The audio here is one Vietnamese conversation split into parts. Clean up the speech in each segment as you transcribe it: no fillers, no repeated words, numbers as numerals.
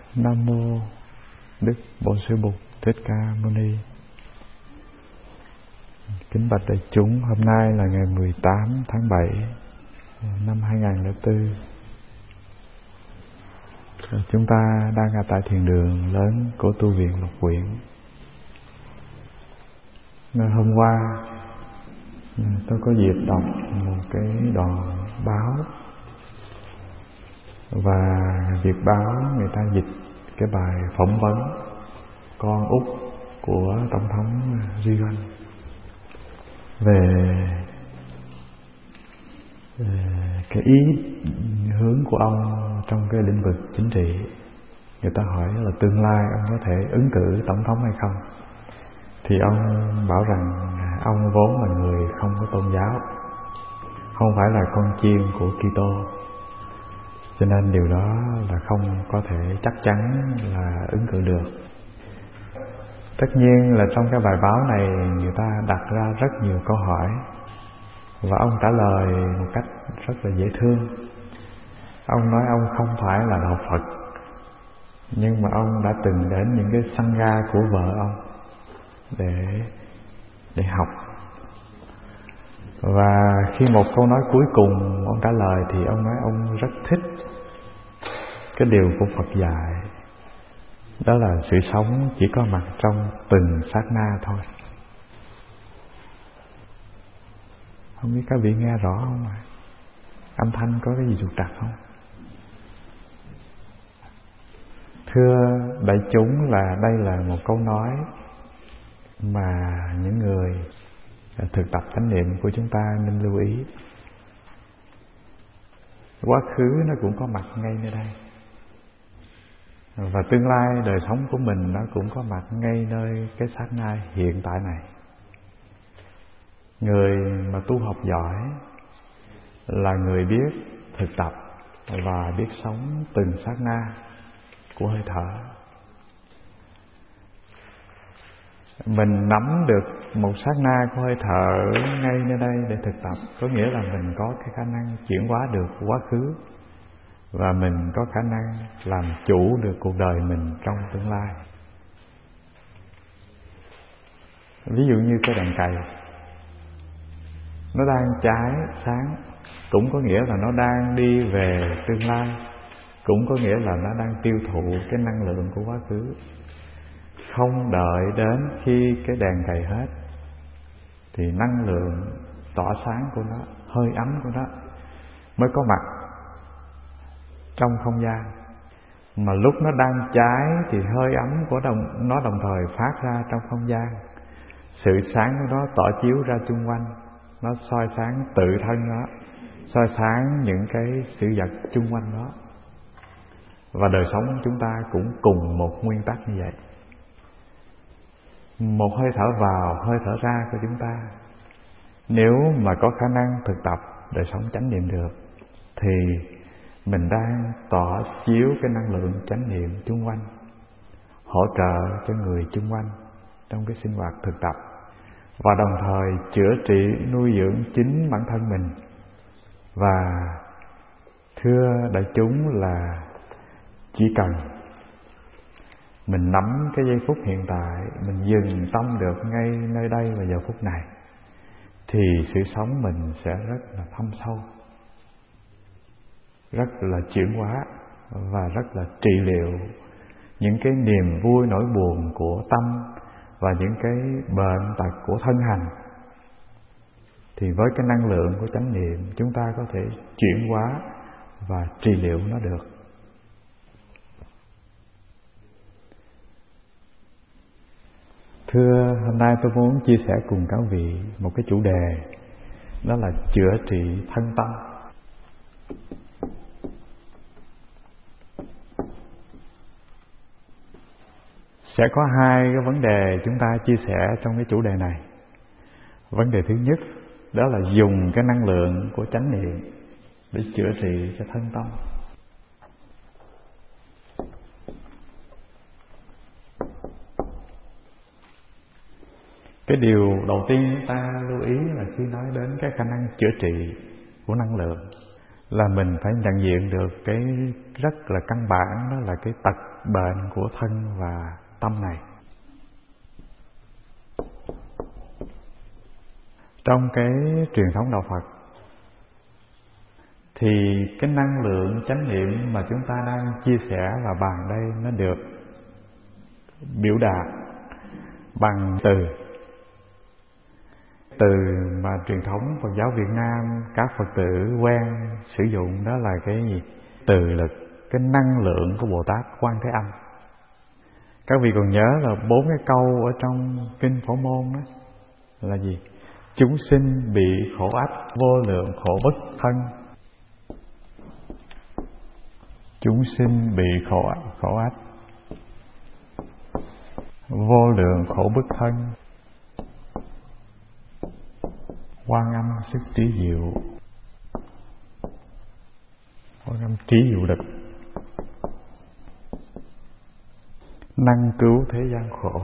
Nam mô Đức Bổn Sư Bụt Thích Ca Mâu Ni. Kính bạch đại chúng, hôm nay là ngày 18 tháng 7 năm 2004. Chúng ta đang ở tại thiền đường lớn của tu viện Lục Quyển. Hôm qua tôi có dịp đọc một cái đoạn báo, và việc báo người ta dịch cái bài phỏng vấn con út của Tổng thống Reagan về cái ý hướng của ông trong cái lĩnh vực chính trị. Người ta hỏi là tương lai ông có thể ứng cử tổng thống hay không, thì ông bảo rằng ông vốn là người không có tôn giáo, không phải là con chiên của Kitô, cho nên điều đó là không có thể chắc chắn là ứng cử được. Tất nhiên là trong cái bài báo này người ta đặt ra rất nhiều câu hỏi, và ông trả lời một cách rất là dễ thương. Ông nói ông không phải là đạo Phật, nhưng mà ông đã từng đến những cái sangha của vợ ông để học. Và khi một câu nói cuối cùng ông trả lời thì ông nói ông rất thích cái điều của Phật dạy, đó là sự sống chỉ có mặt trong từng sát na thôi. Không biết các vị nghe rõ không ạ? Âm thanh có cái gì trục trặc không? Thưa đại chúng, là đây là một câu nói mà những người thực tập chánh niệm của chúng ta nên lưu ý. Quá khứ nó cũng có mặt ngay nơi đây, và tương lai đời sống của mình nó cũng có mặt ngay nơi cái sát na hiện tại này. Người mà tu học giỏi là người biết thực tập và biết sống từng sát na của hơi thở. Mình nắm được một sát na của hơi thở ngay nơi đây để thực tập, có nghĩa là mình có cái khả năng chuyển hóa được quá khứ, và mình có khả năng làm chủ được cuộc đời mình trong tương lai. Ví dụ như cái đèn cày, nó đang cháy sáng, cũng có nghĩa là nó đang đi về tương lai, cũng có nghĩa là nó đang tiêu thụ cái năng lượng của quá khứ. Không đợi đến khi cái đèn cày hết thì năng lượng tỏa sáng của nó, hơi ấm của nó mới có mặt trong không gian. Mà lúc nó đang cháy thì hơi ấm của nó đồng thời phát ra trong không gian. Sự sáng của nó tỏa chiếu ra chung quanh, nó soi sáng tự thân nó, soi sáng những cái sự vật chung quanh đó. Và đời sống của chúng ta cũng cùng một nguyên tắc như vậy. Một hơi thở vào, hơi thở ra của chúng ta, nếu mà có khả năng thực tập đời sống chánh niệm được, thì mình đang tỏa chiếu cái năng lượng chánh niệm chung quanh, hỗ trợ cho người chung quanh trong cái sinh hoạt thực tập, và đồng thời chữa trị, nuôi dưỡng chính bản thân mình. Và thưa đại chúng, là chỉ cần mình nắm cái giây phút hiện tại, mình dừng tâm được ngay nơi đây và giờ phút này, thì sự sống mình sẽ rất là thâm sâu, rất là chuyển hóa, và rất là trị liệu những cái niềm vui nỗi buồn của tâm và những cái bệnh tật của thân hành. Thì với cái năng lượng của chánh niệm, chúng ta có thể chuyển hóa và trị liệu nó được. Thưa, hôm nay tôi muốn chia sẻ cùng các vị một cái chủ đề, đó là chữa trị thân tâm. Sẽ có hai cái vấn đề chúng ta chia sẻ trong cái chủ đề này. Vấn đề thứ nhất, đó là dùng cái năng lượng của chánh niệm để chữa trị cho thân tâm. Cái điều đầu tiên chúng ta lưu ý là khi nói đến cái khả năng chữa trị của năng lượng, là mình phải nhận diện được cái rất là căn bản, đó là cái tật bệnh của thân và tâm này. Trong cái truyền thống đạo Phật thì cái năng lượng chánh niệm mà chúng ta đang chia sẻ và bàn đây nó được biểu đạt bằng từ mà truyền thống Phật giáo Việt Nam các Phật tử quen sử dụng, đó là cái gì? Từ là cái năng lượng của Bồ Tát Quan Thế Âm. Các vị còn nhớ là 4 cái câu ở trong kinh Phổ Môn đó là gì? Chúng sinh bị khổ ách, vô lượng khổ bất thân. Chúng sinh bị khổ ách, vô lượng khổ bất thân. Quan Âm sức trí diệu, Quan Âm trí diệu lực, năng cứu thế gian khổ.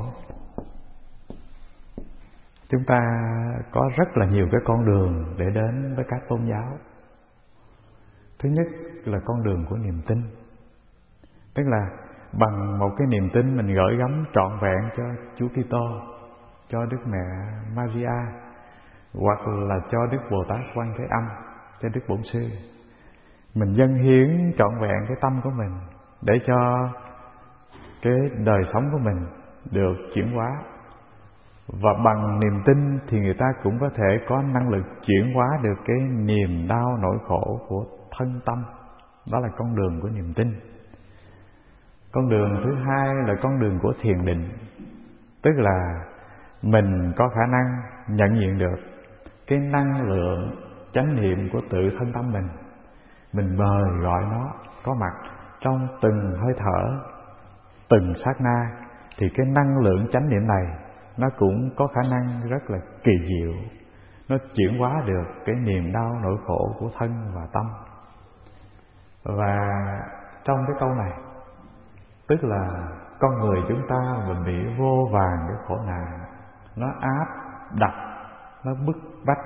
Chúng ta có rất là nhiều cái con đường để đến với các tôn giáo. Thứ nhất là con đường của niềm tin, tức là bằng một cái niềm tin mình gửi gắm trọn vẹn cho Chúa Kitô, cho Đức Mẹ Maria, hoặc là cho Đức Bồ Tát Quan Thế Âm, cho Đức Bổn Sư. Mình dâng hiến trọn vẹn cái tâm của mình để cho cái đời sống của mình được chuyển hóa. Và bằng niềm tin thì người ta cũng có thể có năng lực chuyển hóa được cái niềm đau nỗi khổ của thân tâm. Đó là con đường của niềm tin. Con đường thứ hai là con đường của thiền định, tức là mình có khả năng nhận diện được cái năng lượng chánh niệm của tự thân tâm mình. Mình mời gọi nó có mặt trong từng hơi thở, từng sát na, thì cái năng lượng chánh niệm này nó cũng có khả năng rất là kỳ diệu, nó chuyển hóa được cái niềm đau nỗi khổ của thân và tâm. Và trong cái câu này, tức là con người chúng ta mình bị vô vàn cái khổ nạn, nó áp đặt, nó bức bách,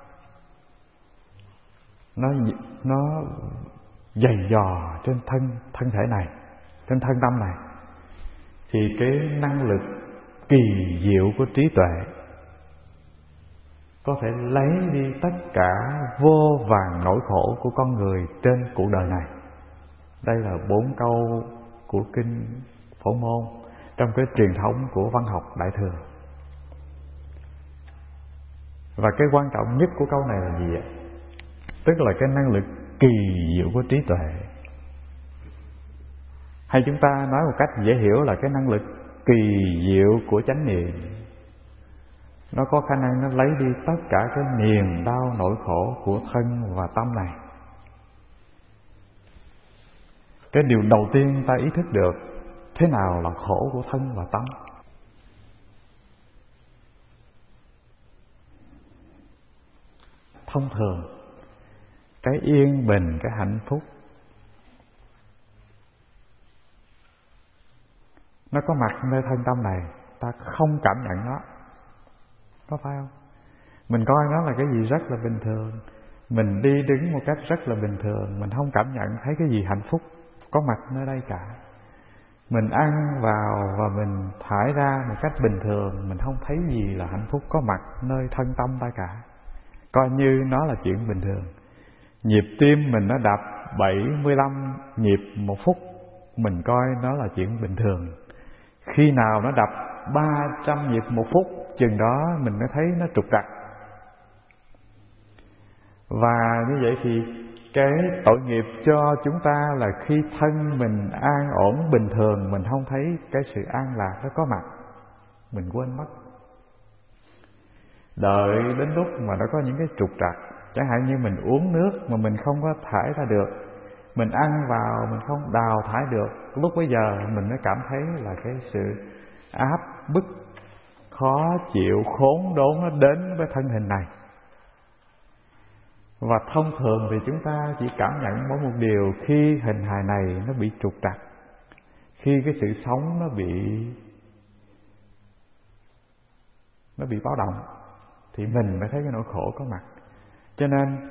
nó dày dò trên thân thể này, trên thân tâm này, thì cái năng lực kỳ diệu của trí tuệ có thể lấy đi tất cả vô vàn nỗi khổ của con người trên cuộc đời này. Đây là 4 câu của kinh Phổ Môn trong cái truyền thống của văn học Đại Thừa. Và cái quan trọng nhất của câu này là gì ạ? Tức là cái năng lực kỳ diệu của trí tuệ. Hay chúng ta nói một cách dễ hiểu là cái năng lực kỳ diệu của chánh niệm. Nó có khả năng nó lấy đi tất cả cái niềm đau nỗi khổ của thân và tâm này. Cái điều đầu tiên ta ý thức được thế nào là khổ của thân và tâm. Thông thường cái yên bình, cái hạnh phúc nó có mặt nơi thân tâm này, ta không cảm nhận nó, có phải không? Mình coi nó là cái gì rất là bình thường, mình đi đứng một cách rất là bình thường, mình không cảm nhận thấy cái gì hạnh phúc có mặt nơi đây cả. Mình ăn vào và mình thải ra một cách bình thường, mình không thấy gì là hạnh phúc có mặt nơi thân tâm ta cả, coi như nó là chuyện bình thường. Nhịp tim mình nó đập 75 nhịp một phút, mình coi nó là chuyện bình thường. Khi nào nó đập 300 nhịp một phút, chừng đó mình mới thấy nó trục trặc. Và như vậy thì cái tội nghiệp cho chúng ta là khi thân mình an ổn bình thường, mình không thấy cái sự an lạc nó có mặt, mình quên mất. Đợi đến lúc mà nó có những cái trục trặc, chẳng hạn như mình uống nước mà mình không có thải ra được, mình ăn vào mình không đào thải được, lúc bấy giờ mình mới cảm thấy là cái sự áp bức, khó chịu, khốn đốn nó đến với thân hình này. Và thông thường thì chúng ta chỉ cảm nhận mỗi một điều khi hình hài này nó bị trục trặc, khi cái sự sống nó bị báo động, thì mình mới thấy cái nỗi khổ có mặt. Cho nên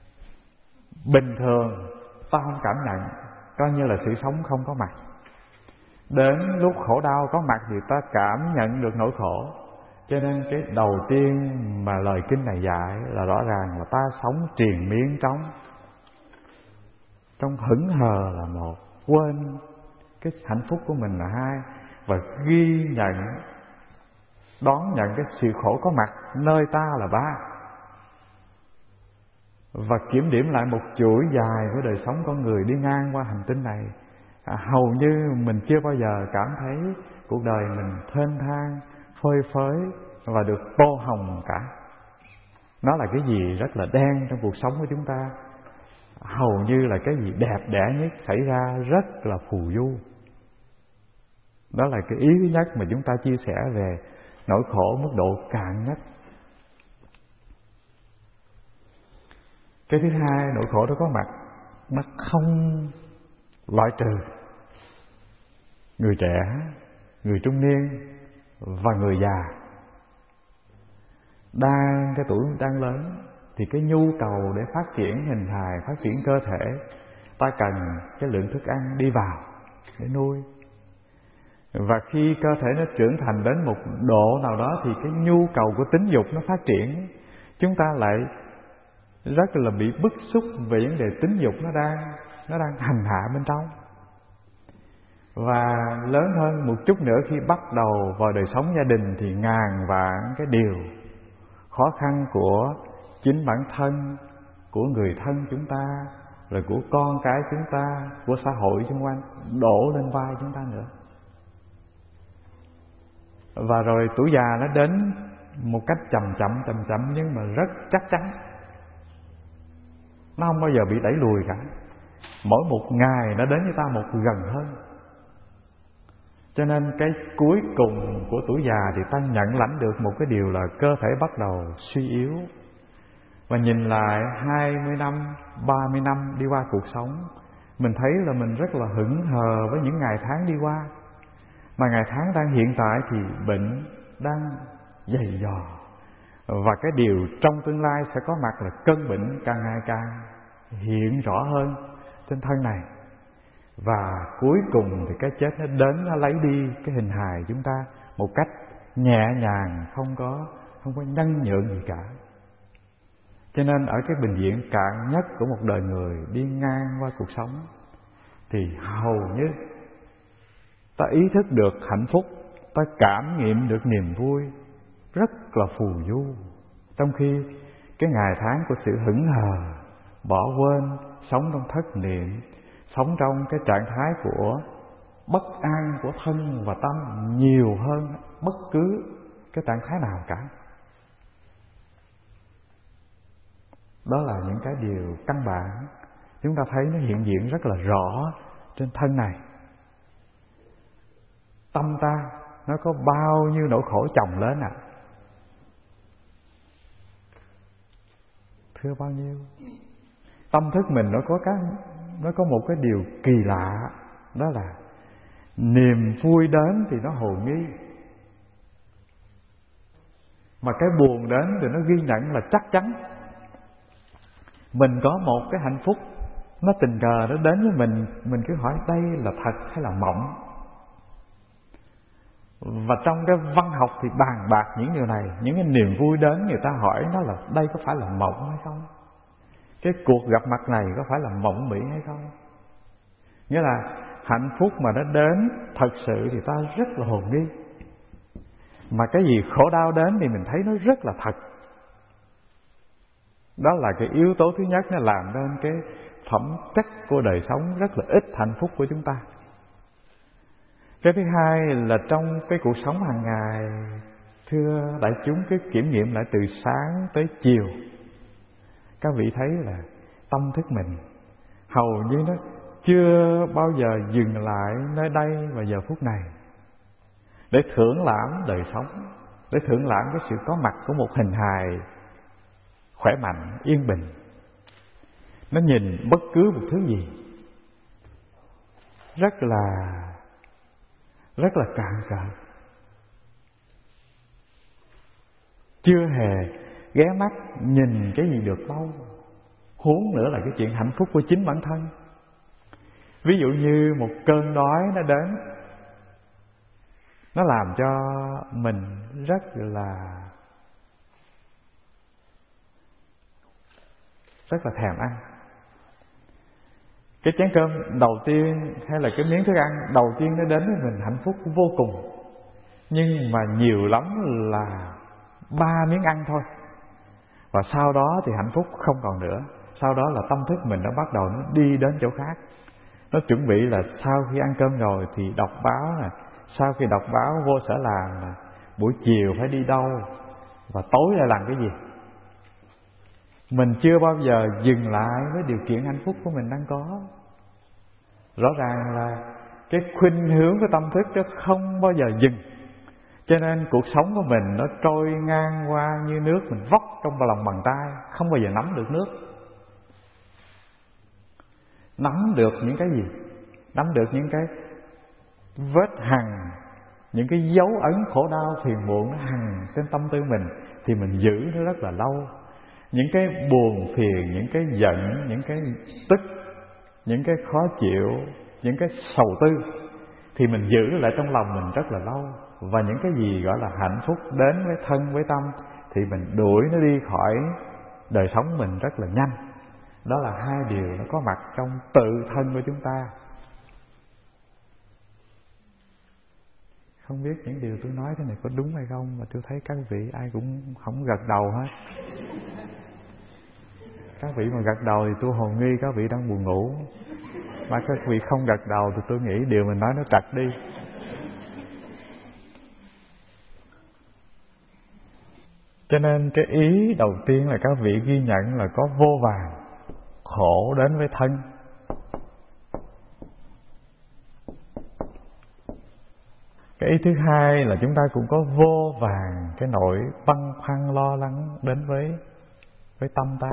bình thường ta không cảm nhận, coi như là sự sống không có mặt. đến lúc khổ đau có mặt thì ta cảm nhận được nỗi khổ. Cho nên cái đầu tiên mà lời kinh này dạy là rõ ràng là ta sống triền miên trong hững hờ là một, quên cái hạnh phúc của mình là hai, và ghi nhận, đón nhận cái sự khổ có mặt nơi ta là ba, và kiểm điểm lại một chuỗi dài của đời sống con người đi ngang qua hành tinh này. Hầu như mình chưa bao giờ cảm thấy cuộc đời mình thênh thang, phơi phới và được tô hồng cả. Nó là cái gì rất là đen trong cuộc sống của chúng ta. Hầu như là cái gì đẹp đẽ nhất xảy ra rất là phù du. Đó là cái ý thứ nhất mà chúng ta chia sẻ về nỗi khổ mức độ cạn nhất. Cái thứ hai, nỗi khổ đó có mặt, nó không loại trừ người trẻ, người trung niên và người già. Cái tuổi đang lớn thì cái nhu cầu để phát triển hình hài, phát triển cơ thể, ta cần cái lượng thức ăn đi vào để nuôi. Và khi cơ thể nó trưởng thành đến một độ nào đó thì cái nhu cầu của tính dục nó phát triển. Chúng ta lại rất là bị bức xúc về vấn đề tính dục nó đang hành hạ bên trong. Và lớn hơn một chút nữa, khi bắt đầu vào đời sống gia đình thì ngàn vạn cái điều khó khăn của chính bản thân, của người thân chúng ta, rồi của con cái chúng ta, của xã hội xung quanh đổ lên vai chúng ta nữa. Và rồi tuổi già nó đến một cách chậm chậm nhưng mà rất chắc chắn. Nó không bao giờ bị đẩy lùi cả. Mỗi một ngày nó đến với ta một gần hơn. Cho nên cái cuối cùng của tuổi già thì ta nhận lãnh được một cái điều là cơ thể bắt đầu suy yếu. Và nhìn lại 20 năm, 30 năm đi qua cuộc sống, mình thấy là mình rất là hững hờ với những ngày tháng đi qua. Mà ngày tháng đang hiện tại thì bệnh đang dày dò. Và cái điều trong tương lai sẽ có mặt là cơn bệnh càng ngày càng hiện rõ hơn trên thân này. Và cuối cùng thì cái chết nó đến, nó lấy đi cái hình hài chúng ta một cách nhẹ nhàng, không có nhân nhượng gì cả. Cho nên ở cái bình diện cạn nhất của một đời người đi ngang qua cuộc sống thì hầu như ta ý thức được hạnh phúc, ta cảm nghiệm được niềm vui rất là phù du. Trong khi cái ngày tháng của sự hững hờ, bỏ quên, sống trong thất niệm, sống trong cái trạng thái của bất an của thân và tâm nhiều hơn bất cứ cái trạng thái nào cả. Đó là những cái điều căn bản chúng ta thấy nó hiện diện rất là rõ trên thân này. Tâm ta nó có bao nhiêu nỗi khổ chồng lên ạ? Thưa bao nhiêu? Tâm thức mình nó có một cái điều kỳ lạ, đó là niềm vui đến thì nó hồ nghi, mà cái buồn đến thì nó ghi nhận là chắc chắn. Mình có một cái hạnh phúc nó tình cờ nó đến với mình cứ hỏi đây là thật hay là mộng. Và trong cái văn học thì bàn bạc những điều này. Những cái niềm vui đến người ta hỏi nó là đây có phải là mộng hay không, cái cuộc gặp mặt này có phải là mộng mị hay không. Nghĩa là hạnh phúc mà nó đến thật sự thì ta rất là hồ nghi, mà cái gì khổ đau đến thì mình thấy nó rất là thật. Đó là cái yếu tố thứ nhất, nó làm nên cái phẩm chất của đời sống rất là ít hạnh phúc của chúng ta. Cái thứ hai là trong cái cuộc sống hàng ngày, thưa đại chúng, cái kiểm nghiệm lại từ sáng tới chiều, các vị thấy là tâm thức mình hầu như nó chưa bao giờ dừng lại nơi đây và giờ phút này để thưởng lãm đời sống, để thưởng lãm cái sự có mặt của một hình hài khỏe mạnh, yên bình. Nó nhìn bất cứ một thứ gì rất là cạn cợt, chưa hề ghé mắt nhìn cái gì được đâu, huống nữa là cái chuyện hạnh phúc của chính bản thân. Ví dụ như một cơn đói nó đến, nó làm cho mình rất là thèm ăn. Cái chén cơm đầu tiên hay là cái miếng thức ăn đầu tiên nó đến với mình hạnh phúc vô cùng. Nhưng mà nhiều lắm là 3 miếng ăn thôi. Và sau đó thì hạnh phúc không còn nữa. Sau đó là tâm thức mình nó bắt đầu nó đi đến chỗ khác. Nó chuẩn bị là sau khi ăn cơm rồi thì đọc báo nè, sau khi đọc báo vô sở làm nè, buổi chiều phải đi đâu, và tối lại làm cái gì. Mình chưa bao giờ dừng lại với điều kiện hạnh phúc của mình đang có. Rõ ràng là cái khuynh hướng của tâm thức nó không bao giờ dừng. Cho nên cuộc sống của mình nó trôi ngang qua như nước mình vóc trong lòng bàn tay, không bao giờ nắm được nước. Nắm được những cái gì? Nắm được những cái vết hằn, những cái dấu ấn khổ đau phiền muộn nó hằn trên tâm tư mình thì mình giữ nó rất là lâu. Những cái buồn phiền, những cái giận, những cái tức, những cái khó chịu, những cái sầu tư thì mình giữ lại trong lòng mình rất là lâu. Và những cái gì gọi là hạnh phúc đến với thân với tâm thì mình đuổi nó đi khỏi đời sống mình rất là nhanh. Đó là hai điều nó có mặt trong tự thân của chúng ta. Không biết những điều tôi nói thế này có đúng hay không, mà tôi thấy các vị ai cũng không gật đầu hết. Các vị mà gật đầu thì tôi hồ nghi các vị đang buồn ngủ. Mà các vị không gật đầu thì tôi nghĩ điều mình nói nó trật đi. Cho nên cái ý đầu tiên là các vị ghi nhận là có vô vàn khổ đến với thân. Cái ý thứ hai là chúng ta cũng có vô vàn cái nỗi băn khoăn lo lắng đến với tâm ta.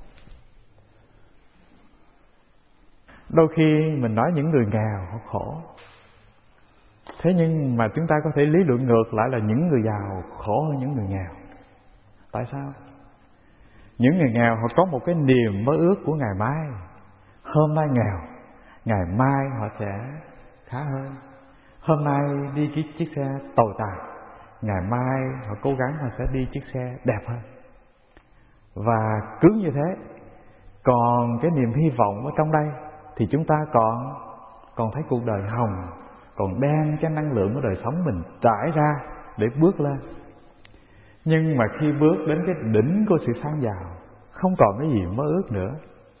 Đôi khi mình nói những người nghèo họ khổ, thế nhưng mà chúng ta có thể lý luận ngược lại là những người giàu khổ hơn những người nghèo. Tại sao? Những người nghèo họ có một cái niềm mơ ước của ngày mai. Hôm nay nghèo, ngày mai họ sẽ khá hơn. Hôm nay đi chiếc xe tồi tàn, ngày mai họ cố gắng họ sẽ đi chiếc xe đẹp hơn. Và cứ như thế. Còn cái niềm hy vọng ở trong đây thì chúng ta còn thấy cuộc đời hồng, còn đang cái năng lượng của đời sống mình trải ra để bước lên. Nhưng mà khi bước đến cái đỉnh của sự sang giàu, không còn cái gì mơ ước nữa.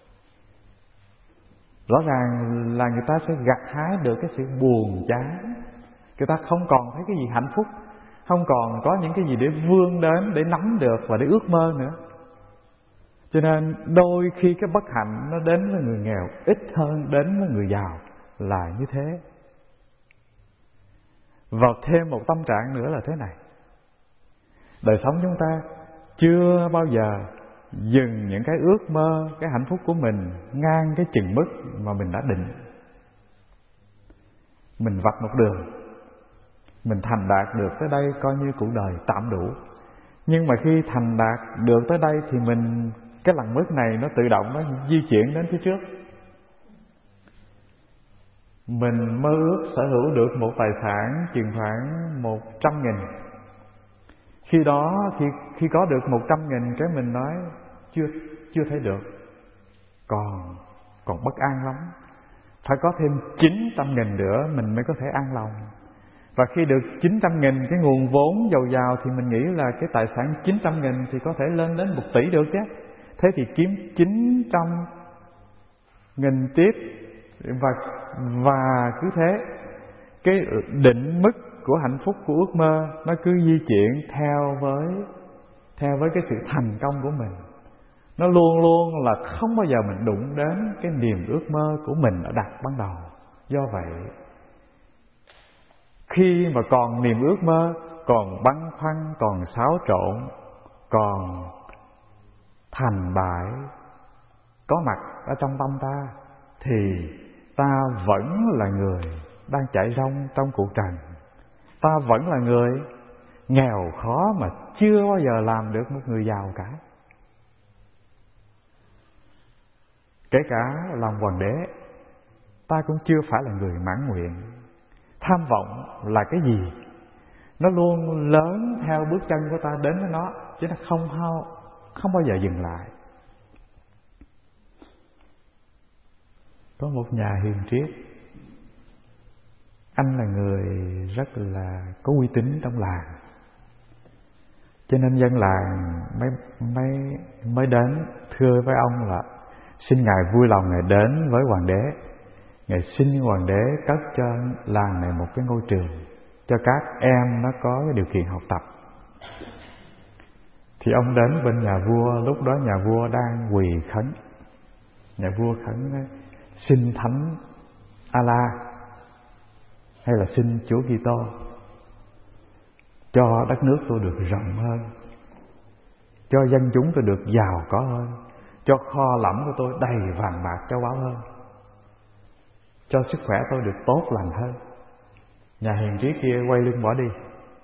Rõ ràng là người ta sẽ gặt hái được cái sự buồn chán. Người ta không còn thấy cái gì hạnh phúc, không còn có những cái gì để vươn đến, để nắm được và để ước mơ nữa. Cho nên đôi khi cái bất hạnh nó đến với người nghèo ít hơn đến với người giàu là như thế. Và thêm một tâm trạng nữa là thế này. Đời sống chúng ta chưa bao giờ dừng những cái ước mơ, cái hạnh phúc của mình ngang cái chừng mức mà mình đã định. Mình vạch một đường, mình thành đạt được tới đây coi như cuộc đời tạm đủ. Nhưng mà khi thành đạt được tới đây thì cái lằn mức này nó tự động nó di chuyển đến phía trước. Mình mơ ước sở hữu được một tài sản chừng khoảng 100.000. Khi đó khi có được 100.000 cái mình nói chưa thấy được, còn bất an lắm. Phải có thêm 900.000 nữa mình mới có thể an lòng. Và khi được 900.000 cái nguồn vốn dồi dào thì mình nghĩ là cái tài sản 900.000 thì có thể lên đến 1 tỷ được chứ. Thế thì kiếm 900.000 tiếp và cứ thế. Cái định mức của hạnh phúc, của ước mơ nó cứ di chuyển theo với cái sự thành công của mình. Nó luôn luôn là không bao giờ mình đụng đến cái niềm ước mơ của mình ở đặt ban đầu. Do vậy, khi mà còn niềm ước mơ, còn băn khoăn, còn xáo trộn, còn thành bại có mặt ở trong tâm ta, thì ta vẫn là người đang chạy rong trong cuộc trần. Ta vẫn là người nghèo khó mà chưa bao giờ làm được một người giàu cả. Kể cả làm hoàng đế, ta cũng chưa phải là người mãn nguyện. Tham vọng là cái gì? Nó luôn lớn theo bước chân của ta đến với nó, chứ nó không bao giờ dừng lại. Có một nhà hiền triết, anh là người rất là có uy tín trong làng, cho nên dân làng mới đến thưa với ông là xin ngài vui lòng ngài đến với hoàng đế, ngài xin hoàng đế cất cho làng này một cái ngôi trường cho các em nó có cái điều kiện học tập. Thì ông đến bên nhà vua, lúc đó nhà vua đang quỳ khấn. Nhà vua khấn xin Thánh Allah hay là xin Chúa Kitô cho đất nước tôi được rộng hơn, cho dân chúng tôi được giàu có hơn, cho kho lẫm của tôi đầy vàng bạc châu báu hơn, cho sức khỏe tôi được tốt lành hơn. Nhà hiền triết kia quay lưng bỏ đi.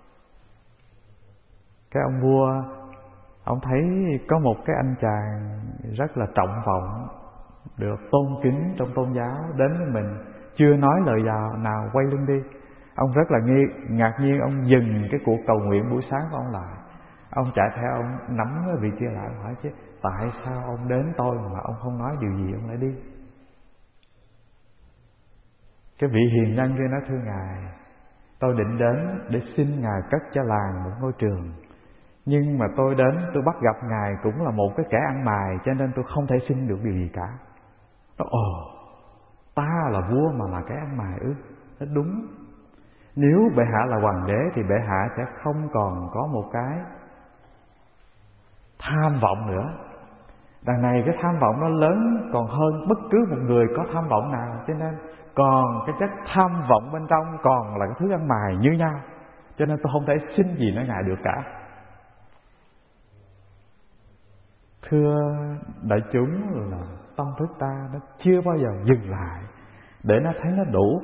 Cái ông vua, ông thấy có một cái anh chàng rất là trọng vọng, được tôn kính trong tôn giáo đến với mình, chưa nói lời nào quay lưng đi. Ông rất là ngạc nhiên, ông dừng cái cuộc cầu nguyện buổi sáng của ông lại. Ông chạy theo, ông nắm cái vị kia lại, hỏi chứ tại sao ông đến tôi mà ông không nói điều gì, ông lại đi. Cái vị hiền nhân kia nói thưa ngài, tôi định đến để xin ngài cất cho làng một ngôi trường, nhưng mà tôi đến tôi bắt gặp ngài cũng là một cái kẻ ăn mày, cho nên tôi không thể xin được điều gì cả. Nó ta là vua mà là kẻ ăn mày ư? Nó đúng. Nếu bệ hạ là hoàng đế thì bệ hạ sẽ không còn có một cái tham vọng nữa. Đằng này cái tham vọng nó lớn còn hơn bất cứ một người có tham vọng nào, cho nên còn cái chất tham vọng bên trong còn là cái thứ ăn mày như nhau, cho nên tôi không thể xin gì nói ngài được cả. Thưa đại chúng, là tâm thức ta nó chưa bao giờ dừng lại để nó thấy nó đủ.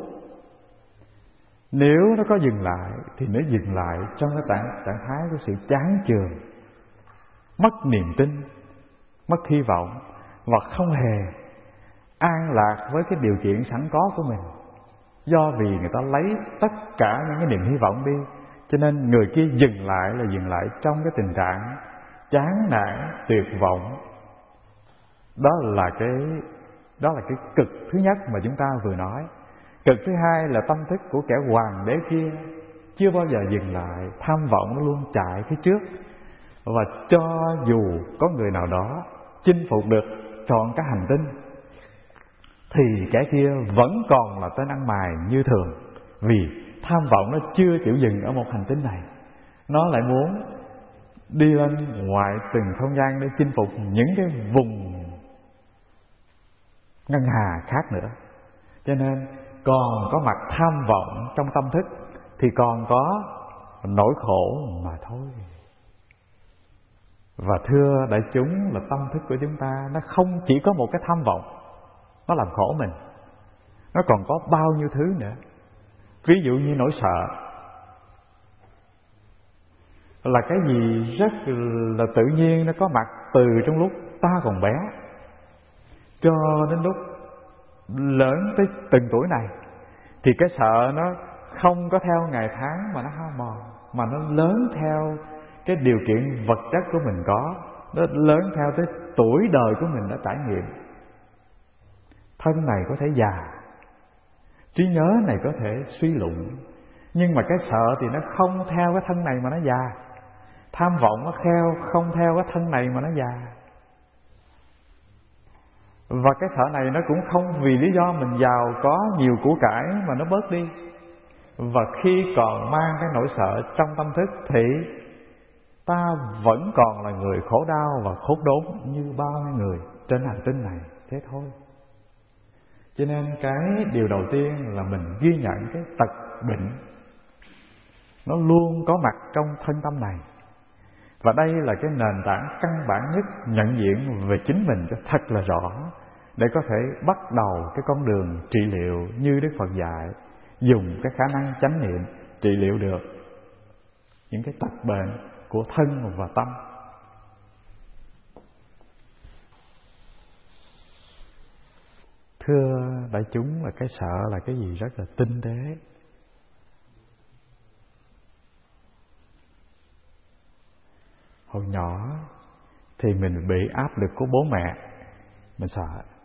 Nếu nó có dừng lại thì nó dừng lại trong cái trạng thái của sự chán chường, mất niềm tin, mất hy vọng và không hề an lạc với cái điều kiện sẵn có của mình. Do vì người ta lấy tất cả những cái niềm hy vọng đi, cho nên người kia dừng lại là dừng lại trong cái tình trạng chán nản, tuyệt vọng. Đó là cái cực thứ nhất mà chúng ta vừa nói. Cực thứ hai là tâm thức của kẻ hoàng đế kia chưa bao giờ dừng lại, tham vọng nó luôn chạy phía trước. Và cho dù có người nào đó chinh phục được trọn cả hành tinh thì kẻ kia vẫn còn là tên ăn mày như thường. Vì tham vọng nó chưa chịu dừng ở một hành tinh này, nó lại muốn đi lên ngoài từng không gian để chinh phục những cái vùng ngân hà khác nữa. Cho nên còn có mặt tham vọng trong tâm thức thì còn có nỗi khổ mà thôi. Và thưa đại chúng, là tâm thức của chúng ta nó không chỉ có một cái tham vọng nó làm khổ mình, nó còn có bao nhiêu thứ nữa. Ví dụ như nỗi sợ là cái gì rất là tự nhiên, nó có mặt từ trong lúc ta còn bé cho đến lúc lớn tới từng tuổi này. Thì cái sợ nó không có theo ngày tháng mà nó hao mòn, mà nó lớn theo cái điều kiện vật chất của mình có, nó lớn theo tới tuổi đời của mình đã trải nghiệm. Thân này có thể già, trí nhớ này có thể suy lụng, nhưng mà cái sợ thì nó không theo cái thân này mà nó già. Tham vọng nó không theo cái thân này mà nó già. Và cái sợ này nó cũng không vì lý do mình giàu có nhiều của cải mà nó bớt đi. Và khi còn mang cái nỗi sợ trong tâm thức thì ta vẫn còn là người khổ đau và khốn đốn như bao nhiêu người trên hành tinh này, thế thôi. Cho nên cái điều đầu tiên là mình ghi nhận cái tật bệnh nó luôn có mặt trong thân tâm này. Và đây là cái nền tảng căn bản nhất nhận diện về chính mình cho thật là rõ, để có thể bắt đầu cái con đường trị liệu như Đức Phật dạy, dùng cái khả năng chánh niệm trị liệu được những cái tật bệnh của thân và tâm. Thưa đại chúng, là cái sợ là cái gì rất là tinh tế. Hồi nhỏ thì mình bị áp lực của bố mẹ, mình sợ.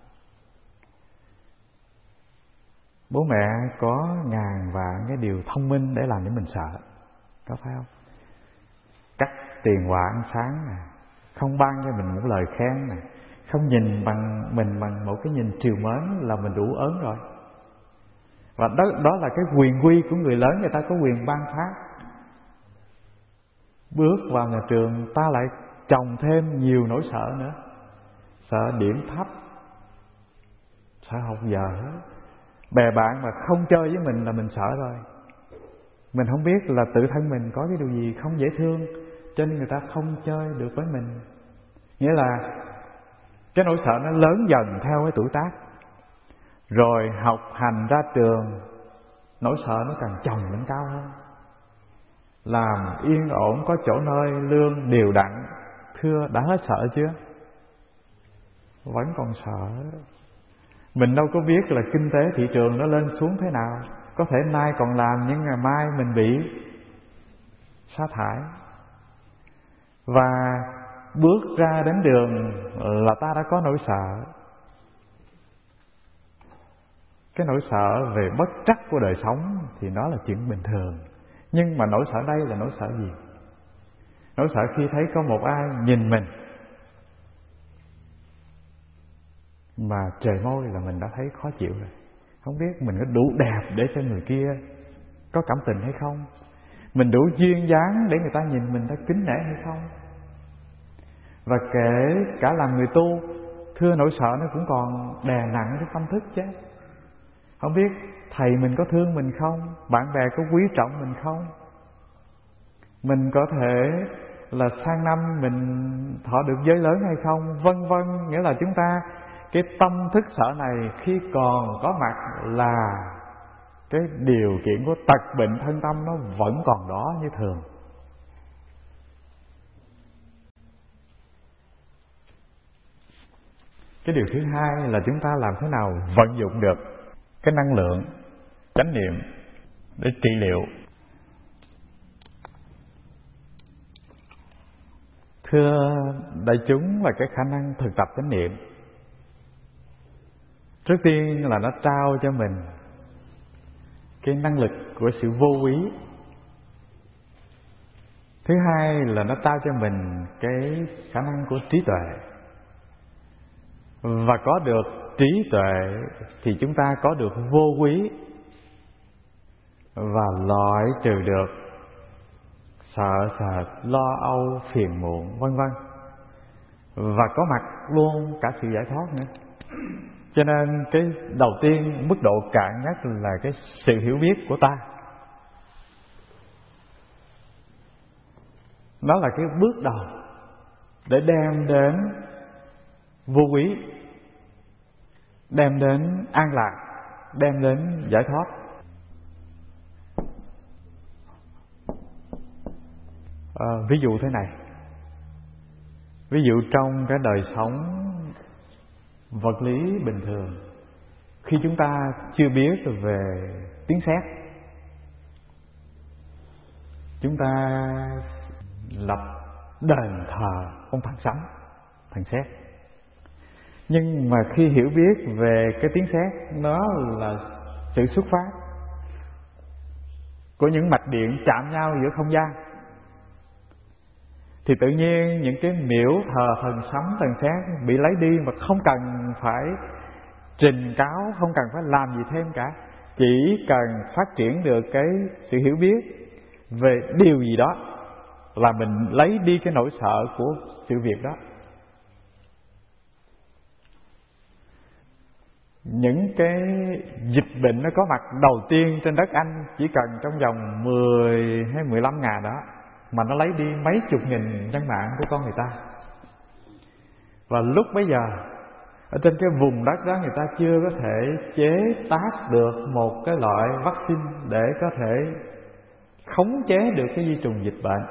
Bố mẹ có ngàn vạn cái điều thông minh để làm cho mình sợ, có phải không? Cắt tiền quà ăn sáng nè, không ban cho mình một lời khen nè, không nhìn mình bằng một cái nhìn trìu mến là mình đủ ớn rồi. Và đó là cái quyền quy của người lớn, người ta có quyền ban phát. Bước vào nhà trường ta lại chồng thêm nhiều nỗi sợ nữa. Sợ điểm thấp, sợ học dở, bè bạn mà không chơi với mình là mình sợ rồi. Mình không biết là tự thân mình có cái điều gì không dễ thương, cho nên người ta không chơi được với mình. Nghĩa là cái nỗi sợ nó lớn dần theo cái tuổi tác. Rồi học hành ra trường, nỗi sợ nó càng chồng lên cao hơn. Làm yên ổn có chỗ nơi, lương đều đặn, thưa đã hết sợ chưa? Vẫn còn sợ. Mình đâu có biết là kinh tế thị trường nó lên xuống thế nào. Có thể nay còn làm nhưng ngày mai mình bị sa thải. Và bước ra đến đường là ta đã có nỗi sợ. Cái nỗi sợ về bất trắc của đời sống thì nó là chuyện bình thường. Nhưng mà nỗi sợ đây là nỗi sợ gì? Nỗi sợ khi thấy có một ai nhìn mình mà trời môi là mình đã thấy khó chịu rồi. Không biết mình có đủ đẹp để cho người kia có cảm tình hay không? Mình đủ duyên dáng để người ta nhìn mình ta kính nể hay không? Và kể cả làm người tu, thưa nỗi sợ nó cũng còn đè nặng cái tâm thức chứ. Không biết thầy mình có thương mình không? Bạn bè có quý trọng mình không? Mình có thể là sang năm mình thọ được giới lớn hay không? Vân vân. Nghĩa là chúng ta, cái tâm thức sợ này khi còn có mặt là cái điều kiện của tật bệnh thân tâm nó vẫn còn đó như thường. Cái điều thứ hai là chúng ta làm thế nào vận dụng được cái năng lượng chánh niệm để trị liệu. Thưa đại chúng, là cái khả năng thực tập chánh niệm, trước tiên là nó trao cho mình cái năng lực của sự vô úy. Thứ hai là nó trao cho mình cái khả năng của trí tuệ. Và có được trí tuệ thì chúng ta có được vô úy và loại trừ được sợ sệt, lo âu, phiền muộn, vân vân. Và có mặt luôn cả sự giải thoát nữa. Cho nên cái đầu tiên, mức độ cạn nhất là cái sự hiểu biết của ta. Nó là cái bước đầu để đem đến vô úy, đem đến an lạc, đem đến giải thoát. Ví dụ thế này. Ví dụ trong cái đời sống vật lý bình thường, khi chúng ta chưa biết về tiếng sét, chúng ta lập đền thờ ông thần sấm, thần sét. Nhưng mà khi hiểu biết về cái tiếng sét, nó là sự xuất phát của những mạch điện chạm nhau giữa không gian, thì tự nhiên những cái miễu thờ thần sấm, thần sét bị lấy đi mà không cần phải trình cáo, không cần phải làm gì thêm cả. Chỉ cần phát triển được cái sự hiểu biết về điều gì đó là mình lấy đi cái nỗi sợ của sự việc đó. Những cái dịch bệnh nó có mặt đầu tiên trên đất Anh chỉ cần trong vòng 10 hay 15 ngày đó mà nó lấy đi mấy chục nghìn nhân mạng của con người ta. Và lúc bấy giờ ở trên cái vùng đất đó người ta chưa có thể chế tác được một cái loại vaccine để có thể khống chế được cái vi trùng dịch bệnh.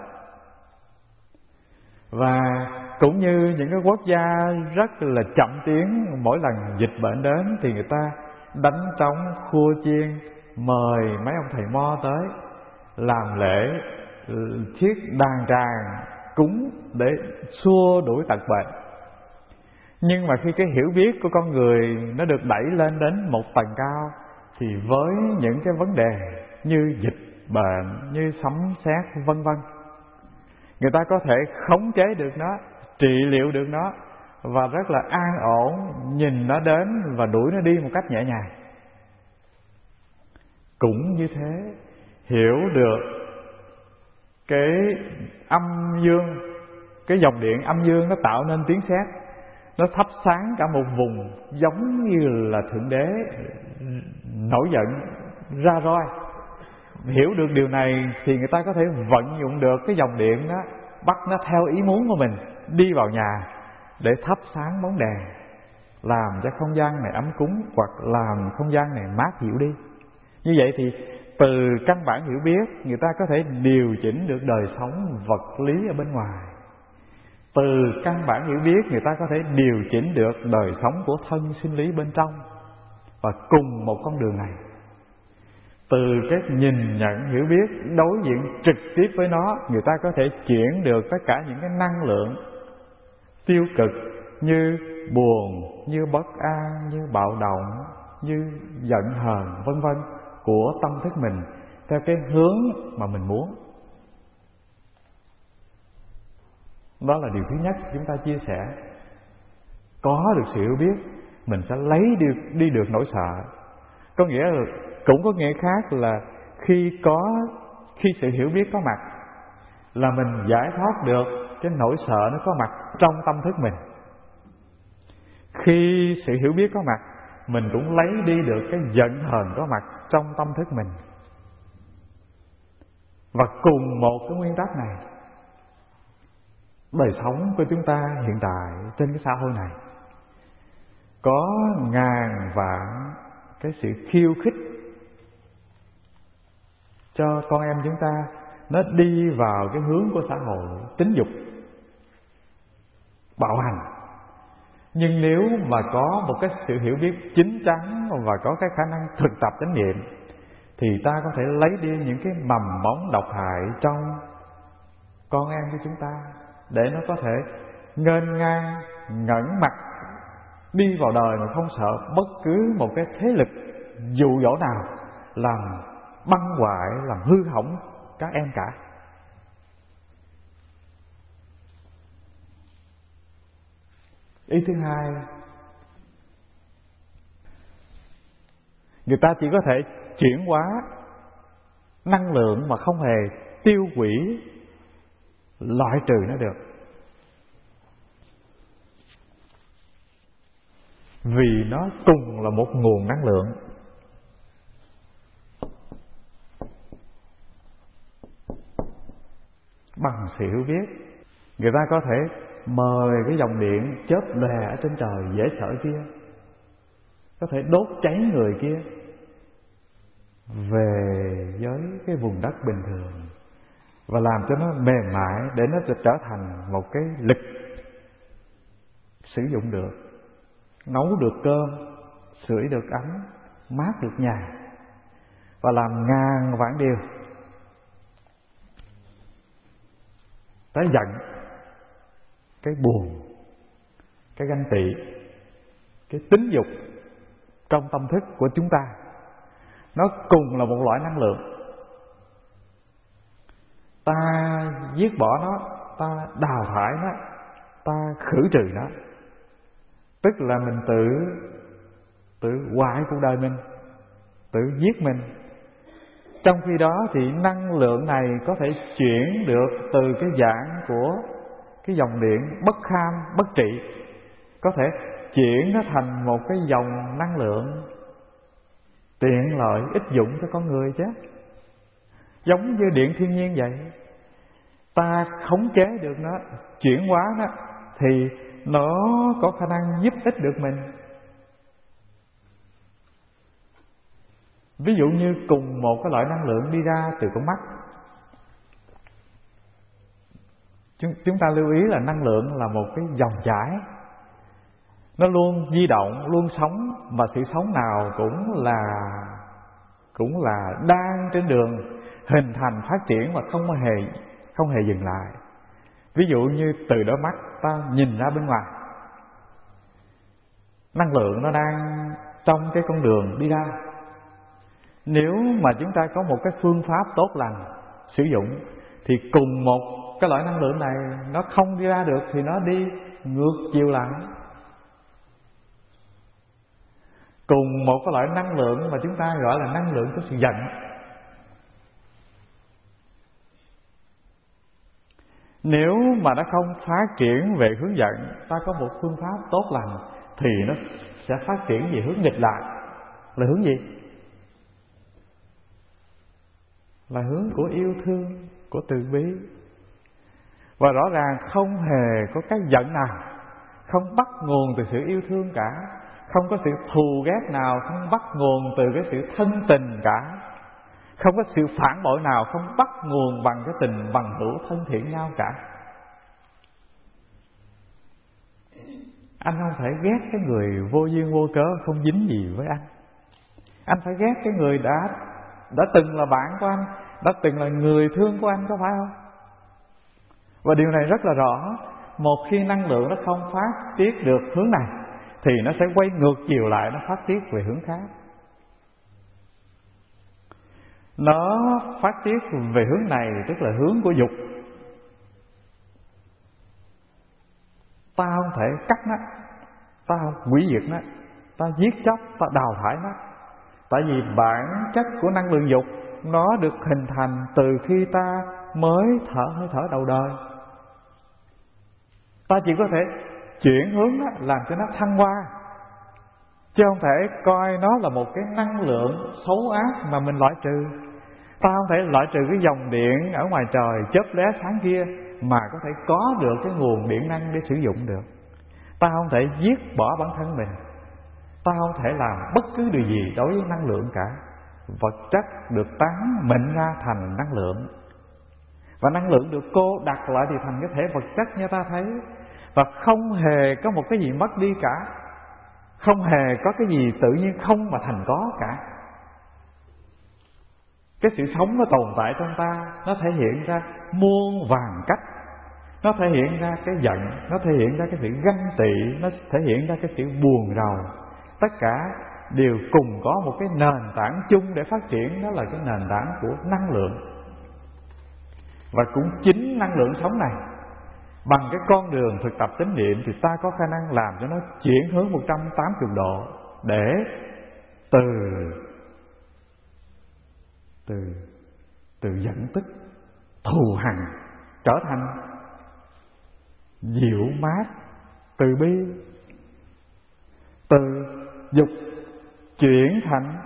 Và cũng như những cái quốc gia rất là chậm tiến, mỗi lần dịch bệnh đến thì người ta đánh trống, khua chiên, mời mấy ông thầy mo tới làm lễ, thiết đàn tràng cúng để xua đuổi tật bệnh. Nhưng mà khi cái hiểu biết của con người nó được đẩy lên đến một tầng cao, thì với những cái vấn đề như dịch bệnh, như sấm sét vân vân, người ta có thể khống chế được nó, trị liệu được nó, và rất là an ổn nhìn nó đến và đuổi nó đi một cách nhẹ nhàng. Cũng như thế, hiểu được cái âm dương, cái dòng điện âm dương nó tạo nên tiếng sét, nó thắp sáng cả một vùng, giống như là Thượng Đế nổi giận ra roi. Hiểu được điều này thì người ta có thể vận dụng được cái dòng điện đó, bắt nó theo ý muốn của mình, đi vào nhà để thắp sáng bóng đèn, làm cho không gian này ấm cúng, hoặc làm không gian này mát dịu đi. Như vậy thì từ căn bản hiểu biết, người ta có thể điều chỉnh được đời sống vật lý ở bên ngoài. Từ căn bản hiểu biết, người ta có thể điều chỉnh được đời sống của thân sinh lý bên trong. Và cùng một con đường này, từ cái nhìn nhận hiểu biết đối diện trực tiếp với nó, người ta có thể chuyển được tất cả những cái năng lượng tiêu cực như buồn, như bất an, như bạo động, như giận hờn vân vân của tâm thức mình theo cái hướng mà mình muốn. Đó là điều thứ nhất chúng ta chia sẻ. Có được sự hiểu biết, mình sẽ lấy đi được nỗi sợ. Có nghĩa là, cũng có nghĩa khác là khi sự hiểu biết có mặt, là mình giải thoát được cái nỗi sợ nó có mặt trong tâm thức mình. Khi sự hiểu biết có mặt, mình cũng lấy đi được cái giận hờn có mặt trong tâm thức mình. Và cùng một cái nguyên tắc này, đời sống của chúng ta hiện tại trên cái xã hội này có ngàn vạn cái sự khiêu khích cho con em chúng ta, nó đi vào cái hướng của xã hội tính dục, bạo hành. Nhưng nếu mà có một cái sự hiểu biết chín chắn và có cái khả năng thực tập chánh niệm, thì ta có thể lấy đi những cái mầm móng độc hại trong con em của chúng ta, để nó có thể nghênh ngang ngẩng mặt đi vào đời mà không sợ bất cứ một cái thế lực dụ dỗ nào làm băng hoại, làm hư hỏng các em cả. Ý thứ hai, người ta chỉ có thể chuyển hóa năng lượng mà không hề tiêu hủy, loại trừ nó được. Vì nó cùng là một nguồn năng lượng. Bằng sự hiểu biết, người ta có thể mời cái dòng điện chớp lòe ở trên trời dễ sợ kia, có thể đốt cháy người kia về với cái vùng đất bình thường, và làm cho nó mềm mại để nó trở thành một cái lực sử dụng được, nấu được cơm, sưởi được ấm, mát được nhà, và làm ngàn vạn điều. Tới giận, cái buồn, cái ganh tị, cái tính dục trong tâm thức của chúng ta, nó cùng là một loại năng lượng. Ta giết bỏ nó, ta đào thải nó, ta khử trừ nó, tức là mình tự hoại cuộc đời mình, tự giết mình. Trong khi đó thì năng lượng này có thể chuyển được từ cái dạng của cái dòng điện bất kham, bất trị, có thể chuyển nó thành một cái dòng năng lượng tiện lợi, ích dụng cho con người chứ. Giống như điện thiên nhiên vậy, ta khống chế được nó, chuyển hóa nó, thì nó có khả năng giúp ích được mình. Ví dụ như cùng một cái loại năng lượng đi ra từ con mắt, chúng ta lưu ý là năng lượng là một cái dòng chảy, nó luôn di động, luôn sống, và sự sống nào cũng là đang trên đường hình thành, phát triển và không hề dừng lại. Ví dụ như từ đôi mắt ta nhìn ra bên ngoài, năng lượng nó đang trong cái con đường đi ra. Nếu mà chúng ta có một cái phương pháp tốt lành sử dụng, thì cùng một cái loại năng lượng này nó không đi ra được thì nó đi ngược chiều lại. Cùng một cái loại năng lượng mà chúng ta gọi là năng lượng của sự giận, nếu mà nó không phát triển về hướng giận, ta có một phương pháp tốt lành thì nó sẽ phát triển về hướng nghịch lại. Là hướng gì? Là hướng của yêu thương, của từ bi. Và rõ ràng không hề có cái giận nào không bắt nguồn từ sự yêu thương cả, không có sự thù ghét nào không bắt nguồn từ cái sự thân tình cả, không có sự phản bội nào không bắt nguồn bằng cái tình bằng hữu thân thiện nhau cả. Anh không thể ghét cái người vô duyên vô cớ không dính gì với anh. Anh phải ghét cái người đã từng là bạn của anh, đã từng là người thương của anh, có phải không? Và điều này rất là rõ. Một khi năng lượng nó không phát tiết được hướng này thì nó sẽ quay ngược chiều lại, nó phát tiết về hướng khác. Nó phát tiết về hướng này tức là hướng của dục. Ta không thể cắt nó, ta không hủy diệt nó, ta giết chóc, ta đào thải nó. Tại vì bản chất của năng lượng dục nó được hình thành từ khi ta mới hơi thở đầu đời. Ta chỉ có thể chuyển hướng nó, làm cho nó thăng hoa, chứ không thể coi nó là một cái năng lượng xấu ác mà mình loại trừ. Ta không thể loại trừ cái dòng điện ở ngoài trời chớp lóe sáng kia mà có thể có được cái nguồn điện năng để sử dụng được. Ta không thể giết bỏ bản thân mình, ta không thể làm bất cứ điều gì đối với năng lượng cả. Vật chất được tán mệnh ra thành năng lượng, và năng lượng được cô đặt lại thì thành cái thể vật chất như ta thấy. Và không hề có một cái gì mất đi cả, không hề có cái gì tự nhiên không mà thành có cả. Cái sự sống nó tồn tại trong ta, nó thể hiện ra muôn vàn cách. Nó thể hiện ra cái giận, nó thể hiện ra cái sự ganh tị, nó thể hiện ra cái sự buồn rầu. Tất cả đều cùng có một cái nền tảng chung để phát triển, đó là cái nền tảng của năng lượng. Và cũng chính năng lượng sống này, bằng cái con đường thực tập chánh niệm, thì ta có khả năng làm cho nó chuyển hướng 180 độ, để từ giận tức, thù hằn trở thành dịu mát, từ bi. Từ dục chuyển thành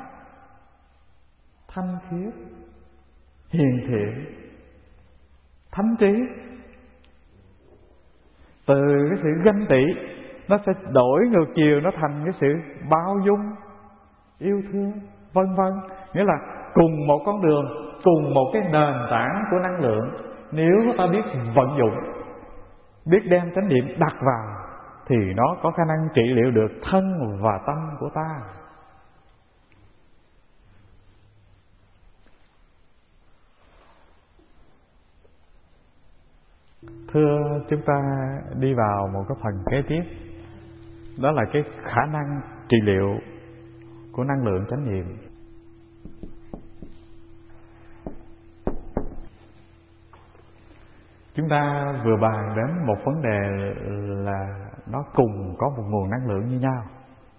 thanh khiết, hiền thiện, thánh trí. Từ cái sự ganh tị nó sẽ đổi ngược chiều, nó thành cái sự bao dung, yêu thương, vân vân. Nghĩa là cùng một con đường, cùng một cái nền tảng của năng lượng, nếu ta biết vận dụng, biết đem chánh niệm đặt vào, thì nó có khả năng trị liệu được thân và tâm của ta. Thưa, chúng ta đi vào một cái phần kế tiếp, đó là cái khả năng trị liệu của năng lượng chánh niệm. Chúng ta vừa bàn đến một vấn đề là nó cùng có một nguồn năng lượng như nhau.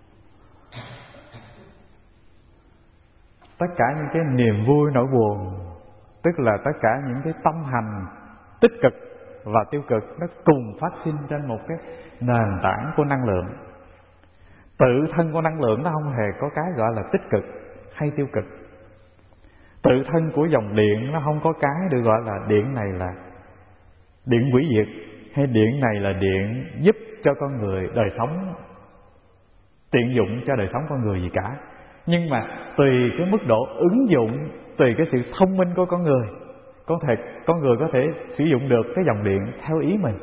Tất cả những cái niềm vui nỗi buồn, tức là tất cả những cái tâm hành tích cực và tiêu cực, nó cùng phát sinh trên một cái nền tảng của năng lượng. Tự thân của năng lượng nó không hề có cái gọi là tích cực hay tiêu cực. Tự thân của dòng điện nó không có cái được gọi là điện này là điện hủy diệt, hay điện này là điện giúp cho con người đời sống, tiện dụng cho đời sống con người gì cả. Nhưng mà tùy cái mức độ ứng dụng, tùy cái sự thông minh của con người, con người có thể sử dụng được cái dòng điện theo ý mình.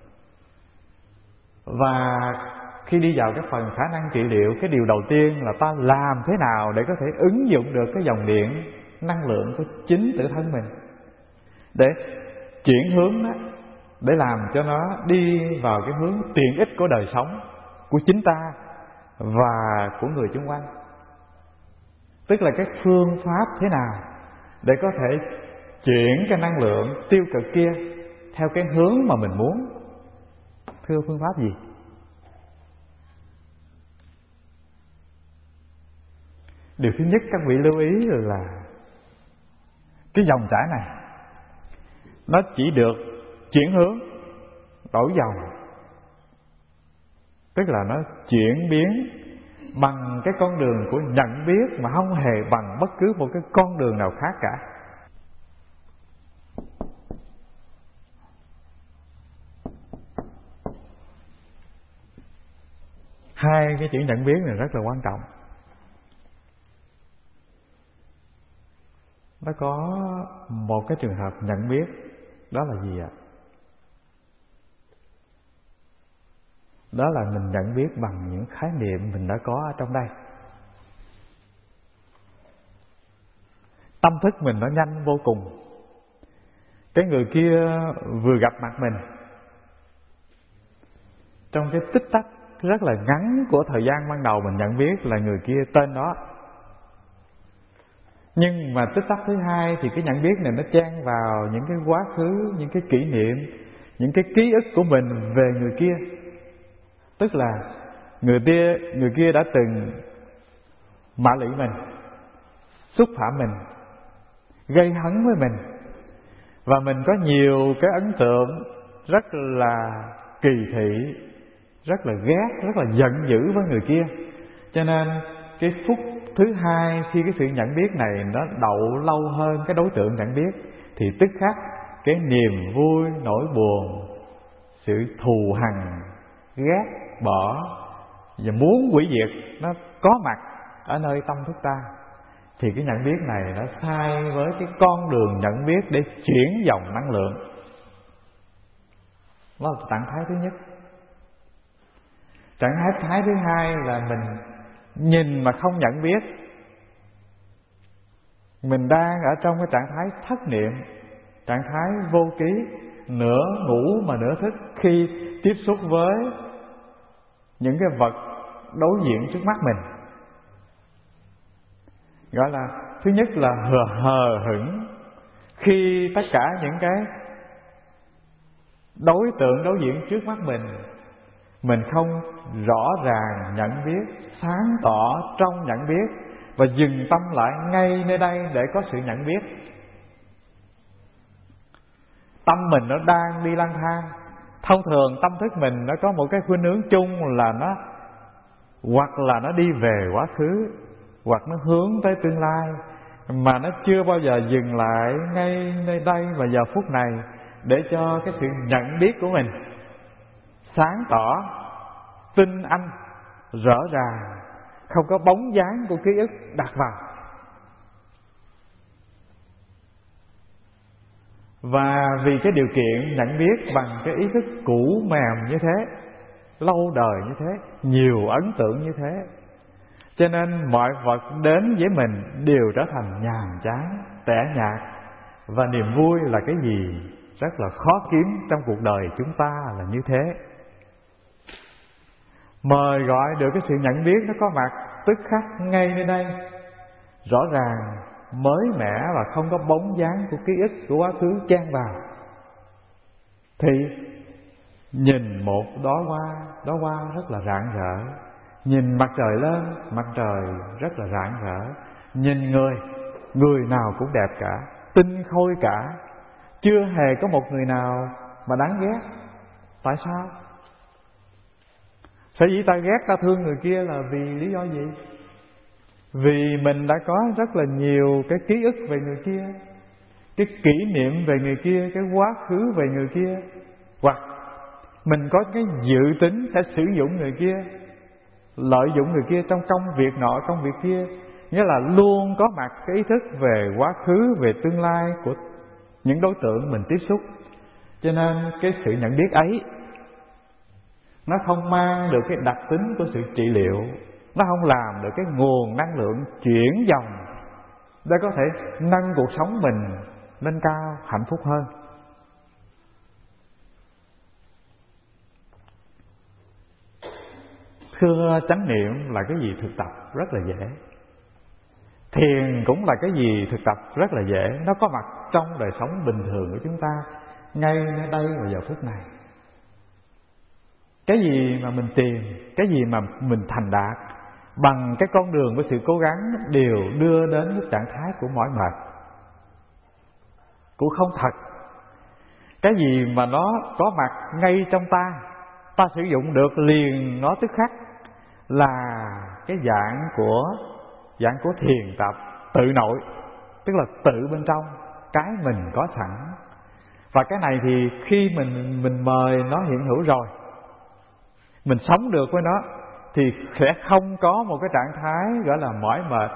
Và khi đi vào cái phần khả năng trị liệu, cái điều đầu tiên là ta làm thế nào để có thể ứng dụng được cái dòng điện năng lượng của chính tự thân mình, để chuyển hướng đó, để làm cho nó đi vào cái hướng tiện ích của đời sống của chính ta và của người xung quanh. Tức là cái phương pháp thế nào để có thể chuyển cái năng lượng tiêu cực kia theo cái hướng mà mình muốn. Thưa, phương pháp gì? Điều thứ nhất các vị lưu ý là cái dòng chảy này nó chỉ được chuyển hướng, đổi dòng, tức là nó chuyển biến bằng cái con đường của nhận biết mà không hề bằng bất cứ một cái con đường nào khác cả. Hai cái chữ nhận biết này rất là quan trọng. Nó có một cái trường hợp nhận biết, đó là gì ạ? Đó là mình nhận biết bằng những khái niệm mình đã có ở trong đây. Tâm thức mình nó nhanh vô cùng. Cái người kia vừa gặp mặt mình, trong cái tích tắc rất là ngắn của thời gian ban đầu mình nhận biết là người kia tên đó. Nhưng mà tích tắc thứ hai thì cái nhận biết này nó chen vào những cái quá khứ, những cái kỷ niệm, những cái ký ức của mình về người kia. Tức là người kia đã từng mạ lị mình, xúc phạm mình, gây hấn với mình, và mình có nhiều cái ấn tượng rất là kỳ thị, rất là ghét, rất là giận dữ với người kia. Cho nên cái phút thứ hai khi cái sự nhận biết này nó đậu lâu hơn cái đối tượng nhận biết, thì tức khắc cái niềm vui, nỗi buồn, sự thù hằn, ghét bỏ và muốn hủy diệt nó có mặt ở nơi tâm thức ta. Thì cái nhận biết này nó sai với cái con đường nhận biết để chuyển dòng năng lượng. Đó là trạng thái thứ nhất. Trạng thái thứ hai là mình nhìn mà không nhận biết. Mình đang ở trong cái trạng thái thất niệm, trạng thái vô ký, nửa ngủ mà nửa thức khi tiếp xúc với những cái vật đối diện trước mắt mình. Gọi là thứ nhất là hờ hững khi tất cả những cái đối tượng đối diện trước mắt mình không rõ ràng nhận biết, sáng tỏ trong nhận biết và dừng tâm lại ngay nơi đây để có sự nhận biết. Tâm mình nó đang đi lang thang. Thông thường tâm thức mình nó có một cái khuynh hướng chung là nó hoặc là nó đi về quá khứ, hoặc nó hướng tới tương lai, mà nó chưa bao giờ dừng lại ngay nơi đây và giờ phút này để cho cái sự nhận biết của mình sáng tỏ, tinh anh, rõ ràng, không có bóng dáng của ký ức đặt vào. Và vì cái điều kiện nhận biết bằng cái ý thức cũ mềm như thế, lâu đời như thế, nhiều ấn tượng như thế, cho nên mọi vật đến với mình đều trở thành nhàm chán, tẻ nhạt. Và niềm vui là cái gì rất là khó kiếm trong cuộc đời chúng ta là như thế. Mời gọi được cái sự nhận biết nó có mặt tức khắc ngay nơi đây, rõ ràng, mới mẻ và không có bóng dáng của ký ức của quá khứ chen vào. Thì nhìn một đóa hoa rất là rạng rỡ, nhìn mặt trời lên, mặt trời rất là rạng rỡ, nhìn người nào cũng đẹp cả, tinh khôi cả, chưa hề có một người nào mà đáng ghét. Tại sao? Sở dĩ ta ghét, ta thương người kia là vì lý do gì? Vì mình đã có rất là nhiều cái ký ức về người kia, cái kỷ niệm về người kia, cái quá khứ về người kia, hoặc mình có cái dự tính sẽ sử dụng người kia, lợi dụng người kia trong công việc nọ công việc kia. Nghĩa là luôn có mặt cái ý thức về quá khứ, về tương lai của những đối tượng mình tiếp xúc. Cho nên cái sự nhận biết ấy nó không mang được cái đặc tính của sự trị liệu, nó không làm được cái nguồn năng lượng chuyển dòng để có thể nâng cuộc sống mình lên cao, hạnh phúc hơn. Thưa chánh niệm là cái gì thực tập rất là dễ. Thiền cũng là cái gì thực tập rất là dễ. Nó có mặt trong đời sống bình thường của chúng ta ngay đây vào giờ phút này. Cái gì mà mình tìm, cái gì mà mình thành đạt bằng cái con đường của sự cố gắng đều đưa đến cái trạng thái của mỏi mệt, của không thật. Cái gì mà nó có mặt ngay trong ta sử dụng được liền nó tức khắc, là cái dạng của thiền tập tự nội, tức là tự bên trong cái mình có sẵn. Và cái này thì khi mình mời nó hiện hữu rồi, mình sống được với nó, thì sẽ không có một cái trạng thái gọi là mỏi mệt.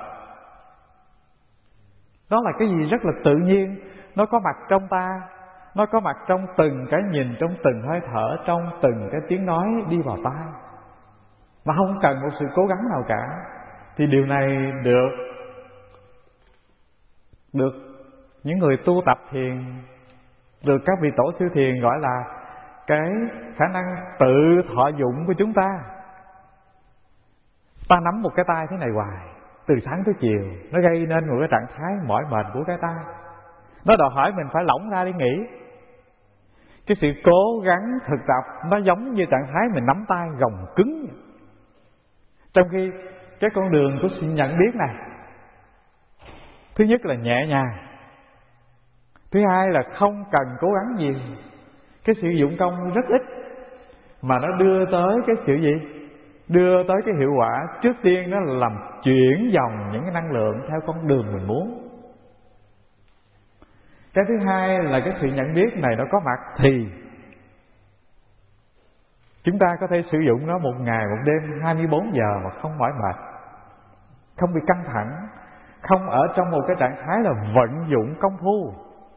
Đó là cái gì rất là tự nhiên, nó có mặt trong ta, nó có mặt trong từng cái nhìn, trong từng hơi thở, trong từng cái tiếng nói đi vào tai, mà không cần một sự cố gắng nào cả. Thì điều này được những người tu tập thiền, được các vị tổ sư thiền gọi là cái khả năng tự thọ dụng của chúng ta. Ta nắm một cái tay thế này hoài, từ sáng tới chiều, nó gây nên một cái trạng thái mỏi mệt của cái tay. Nó đòi hỏi mình phải lỏng ra đi nghỉ. Cái sự cố gắng thực tập nó giống như trạng thái mình nắm tay gồng cứng. Trong khi cái con đường của sự nhận biết này, thứ nhất là nhẹ nhàng, thứ hai là không cần cố gắng gì. Cái sự dụng công rất ít mà nó đưa tới cái sự gì? Đưa tới cái hiệu quả. Trước tiên nó là làm chuyển dòng những cái năng lượng theo con đường mình muốn. Cái thứ hai là cái sự nhận biết này nó có mặt thì chúng ta có thể sử dụng nó một ngày một đêm 24 giờ mà không mỏi mệt, không bị căng thẳng, không ở trong một cái trạng thái là vận dụng công phu.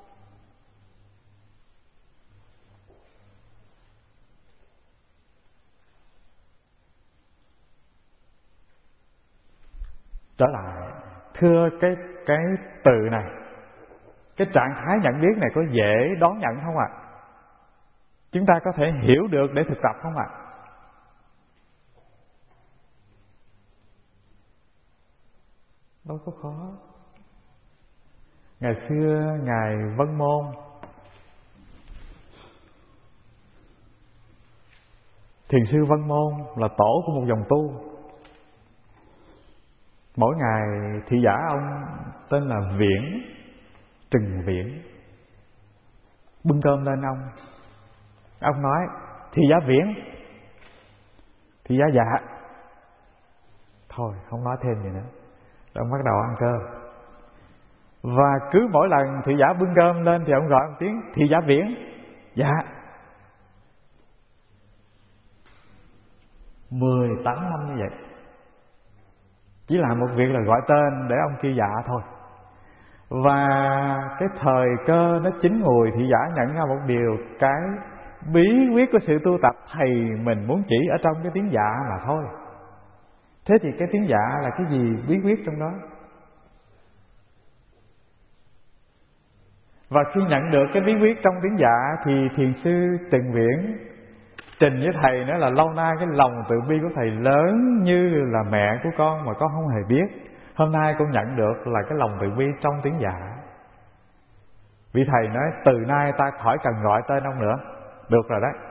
Trở lại, thưa cái từ này, cái trạng thái nhận biết này có dễ đón nhận không ạ? Chúng ta có thể hiểu được để thực tập không ạ? Đâu có khó. Ngày xưa Ngài Vân Môn Thiền sư Vân Môn là tổ của một dòng tu. Mỗi ngày thị giả ông tên là Viễn, Trừng Viễn, bưng cơm lên ông nói: thị giả Viễn, thị giả dạ. Thôi không nói thêm gì nữa. Rồi ông bắt đầu ăn cơm. Và cứ mỗi lần thị giả bưng cơm lên thì ông gọi một tiếng: thị giả Viễn. Dạ. 18 năm như vậy, chỉ làm một việc là gọi tên để ông kia dạ thôi. Và cái thời cơ nó chín mùi, thị giả nhận ra một điều: cái bí quyết của sự tu tập thầy mình muốn chỉ ở trong cái tiếng dạ mà thôi. Thế thì cái tiếng dạ là cái gì bí quyết trong đó? Và khi nhận được cái bí quyết trong tiếng dạ thì thiền sư Trừng Viễn trình với thầy nói là lâu nay cái lòng từ bi của thầy lớn như là mẹ của con mà con không hề biết. Hôm nay con nhận được là cái lòng từ bi trong tiếng dạ. Vị thầy nói: từ nay ta khỏi cần gọi tên ông nữa. Được rồi đấy.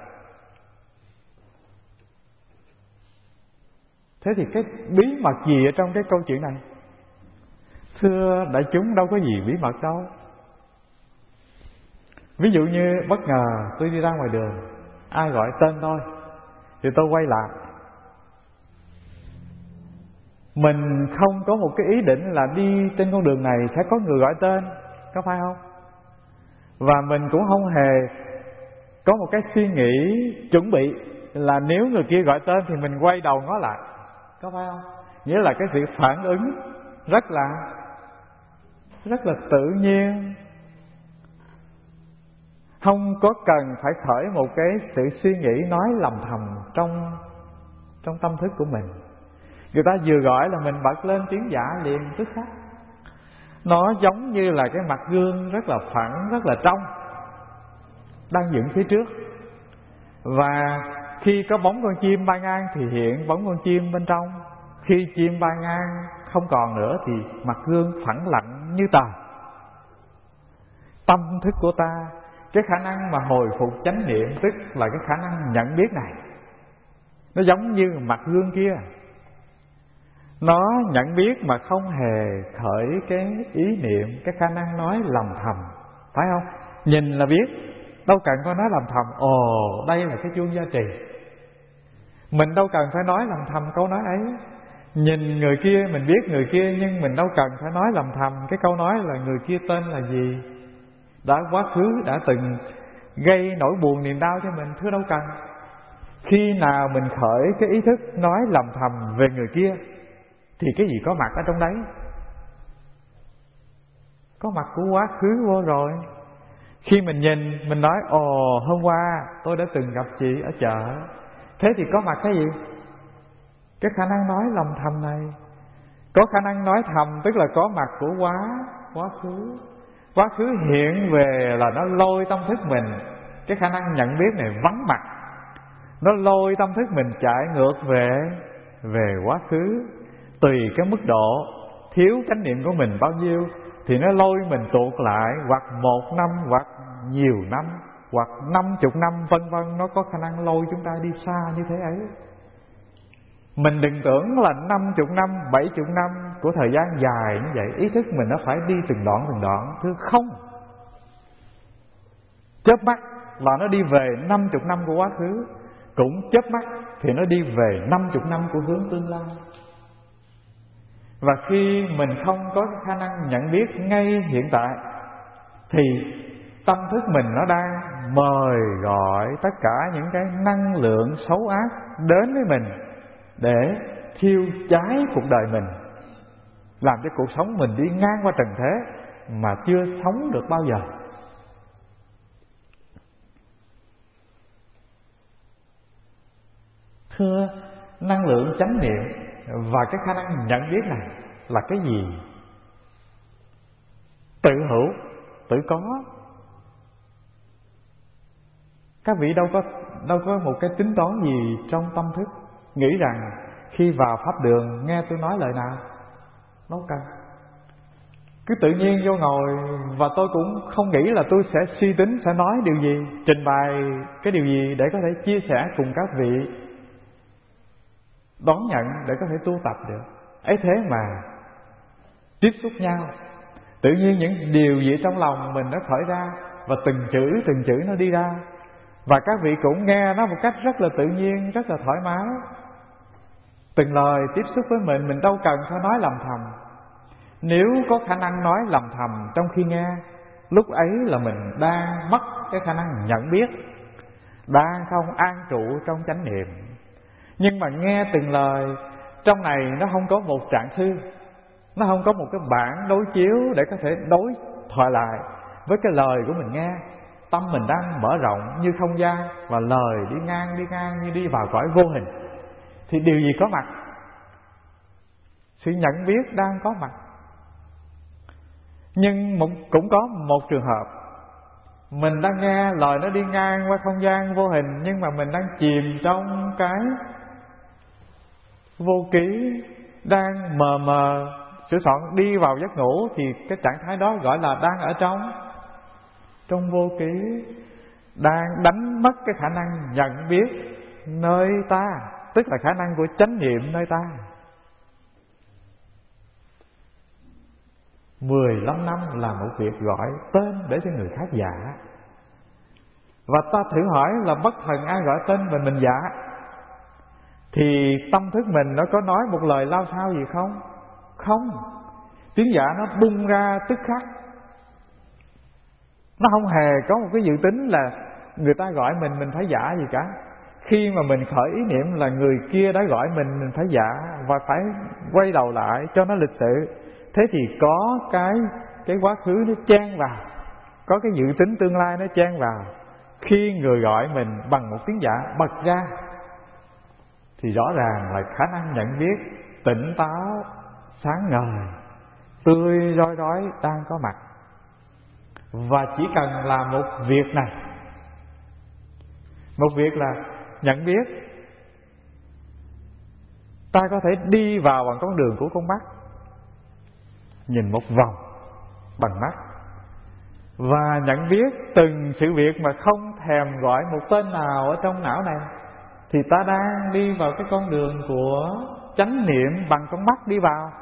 Thế thì cái bí mật gì ở trong cái câu chuyện này? Thưa đại chúng, đâu có gì bí mật đâu. Ví dụ như bất ngờ tôi đi ra ngoài đường, ai gọi tên tôi thì tôi quay lại. Mình không có một cái ý định là đi trên con đường này sẽ có người gọi tên, có phải không? Và mình cũng không hề có một cái suy nghĩ chuẩn bị là nếu người kia gọi tên thì mình quay đầu ngó lại, có phải không? Nghĩa là cái sự phản ứng rất là tự nhiên, không có cần phải khởi một cái sự suy nghĩ nói lầm thầm trong tâm thức của mình. Người ta vừa gọi là mình bật lên tiếng dạ liền tức khắc. Nó giống như là cái mặt gương rất là phẳng, rất là trong, đang dựng phía trước. Và khi có bóng con chim bay ngang thì hiện bóng con chim bên trong. Khi chim bay ngang không còn nữa thì mặt gương phẳng lặng như tờ. Tâm thức của ta, cái khả năng mà hồi phục chánh niệm, tức là cái khả năng nhận biết này, nó giống như mặt gương kia. Nó nhận biết mà không hề khởi cái ý niệm, cái khả năng nói lầm thầm, phải không? Nhìn là biết, đâu cần có nói lầm thầm. Ồ, đây là cái chuông gia trì. Mình đâu cần phải nói lầm thầm câu nói ấy. Nhìn người kia mình biết người kia, nhưng mình đâu cần phải nói lầm thầm cái câu nói là người kia tên là gì, đã quá khứ đã từng gây nỗi buồn niềm đau cho mình. Thưa đâu cần. Khi nào mình khởi cái ý thức nói lầm thầm về người kia thì cái gì có mặt ở trong đấy? Có mặt của quá khứ vô rồi. Khi mình nhìn, mình nói ồ, hôm qua tôi đã từng gặp chị ở chợ, thế thì có mặt cái gì? Cái khả năng nói lầm thầm này. Có khả năng nói thầm tức là có mặt của quá khứ. Quá khứ hiện về là nó lôi tâm thức mình, cái khả năng nhận biết này vắng mặt, nó lôi tâm thức mình chạy ngược về quá khứ. Tùy cái mức độ thiếu chánh niệm của mình bao nhiêu thì nó lôi mình tuột lại, hoặc 1 năm, hoặc nhiều năm, hoặc 50 năm, vân vân. Nó có khả năng lôi chúng ta đi xa như thế ấy. Mình đừng tưởng là 50 năm, 70 năm của thời gian dài như vậy, ý thức mình nó phải đi từng đoạn. Thưa không. Chớp mắt là nó đi về 50 năm của quá khứ, cũng chớp mắt thì nó đi về 50 năm của hướng tương lai. Và khi mình không có khả năng nhận biết ngay hiện tại thì tâm thức mình nó đang mời gọi tất cả những cái năng lượng xấu ác đến với mình để thiêu cháy cuộc đời mình, làm cho cuộc sống mình đi ngang qua trần thế mà chưa sống được bao giờ. Thưa, năng lượng chánh niệm và cái khả năng nhận biết này là cái gì? Tự hữu, tự có. Các vị đâu có một cái tính toán gì trong tâm thức, nghĩ rằng khi vào pháp đường nghe tôi nói lời nào, đâu cần. Cứ tự nhiên vô ngồi, và tôi cũng không nghĩ là tôi sẽ suy tính sẽ nói điều gì, trình bày cái điều gì để có thể chia sẻ cùng các vị đón nhận để có thể tu tập được. Ấy thế mà tiếp xúc nhau, tự nhiên những điều gì trong lòng mình nó khởi ra, và từng chữ nó đi ra, và các vị cũng nghe nó một cách rất là tự nhiên, rất là thoải mái. Từng lời tiếp xúc với mình đâu cần phải nói lầm thầm. Nếu có khả năng nói lầm thầm trong khi nghe, lúc ấy là mình đang mất cái khả năng nhận biết, đang không an trụ trong chánh niệm. Nhưng mà nghe từng lời, trong này nó không có một trạng sư, nó không có một cái bảng đối chiếu để có thể đối thoại lại với cái lời của mình nghe. Tâm mình đang mở rộng như không gian, và lời đi ngang như đi vào cõi vô hình. Thì điều gì có mặt? Sự nhận biết đang có mặt. Nhưng cũng có một trường hợp, mình đang nghe lời nó đi ngang qua không gian vô hình, nhưng mà mình đang chìm trong cái vô ký, đang mờ sửa soạn đi vào giấc ngủ, thì cái trạng thái đó gọi là đang ở trong vô ký, đang đánh mất cái khả năng nhận biết nơi ta, tức là khả năng của chánh niệm nơi ta. 15 năm là một việc gọi tên để cho người khác dạ. Và ta thử hỏi là bất thần ai gọi tên mình dạ, thì tâm thức mình nó có nói một lời lao sao gì không? Không. Tiếng dạ nó bung ra tức khắc. Nó không hề có một cái dự tính là người ta gọi mình phải dạ gì cả. Khi mà mình khởi ý niệm là người kia đã gọi mình phải dạ, và phải quay đầu lại cho nó lịch sự. Thế thì có cái quá khứ nó chen vào, có cái dự tính tương lai nó chen vào. Khi người gọi mình bằng một tiếng dạ bật ra, thì rõ ràng là khả năng nhận biết tỉnh táo, sáng ngời, tươi rói rói đang có mặt. Và chỉ cần làm một việc này, một việc là nhận biết. Ta có thể đi vào bằng con đường của con mắt, nhìn một vòng bằng mắt và nhận biết từng sự việc mà không thèm gọi một tên nào ở trong não này, thì ta đang đi vào cái con đường của chánh niệm bằng con mắt đi vào.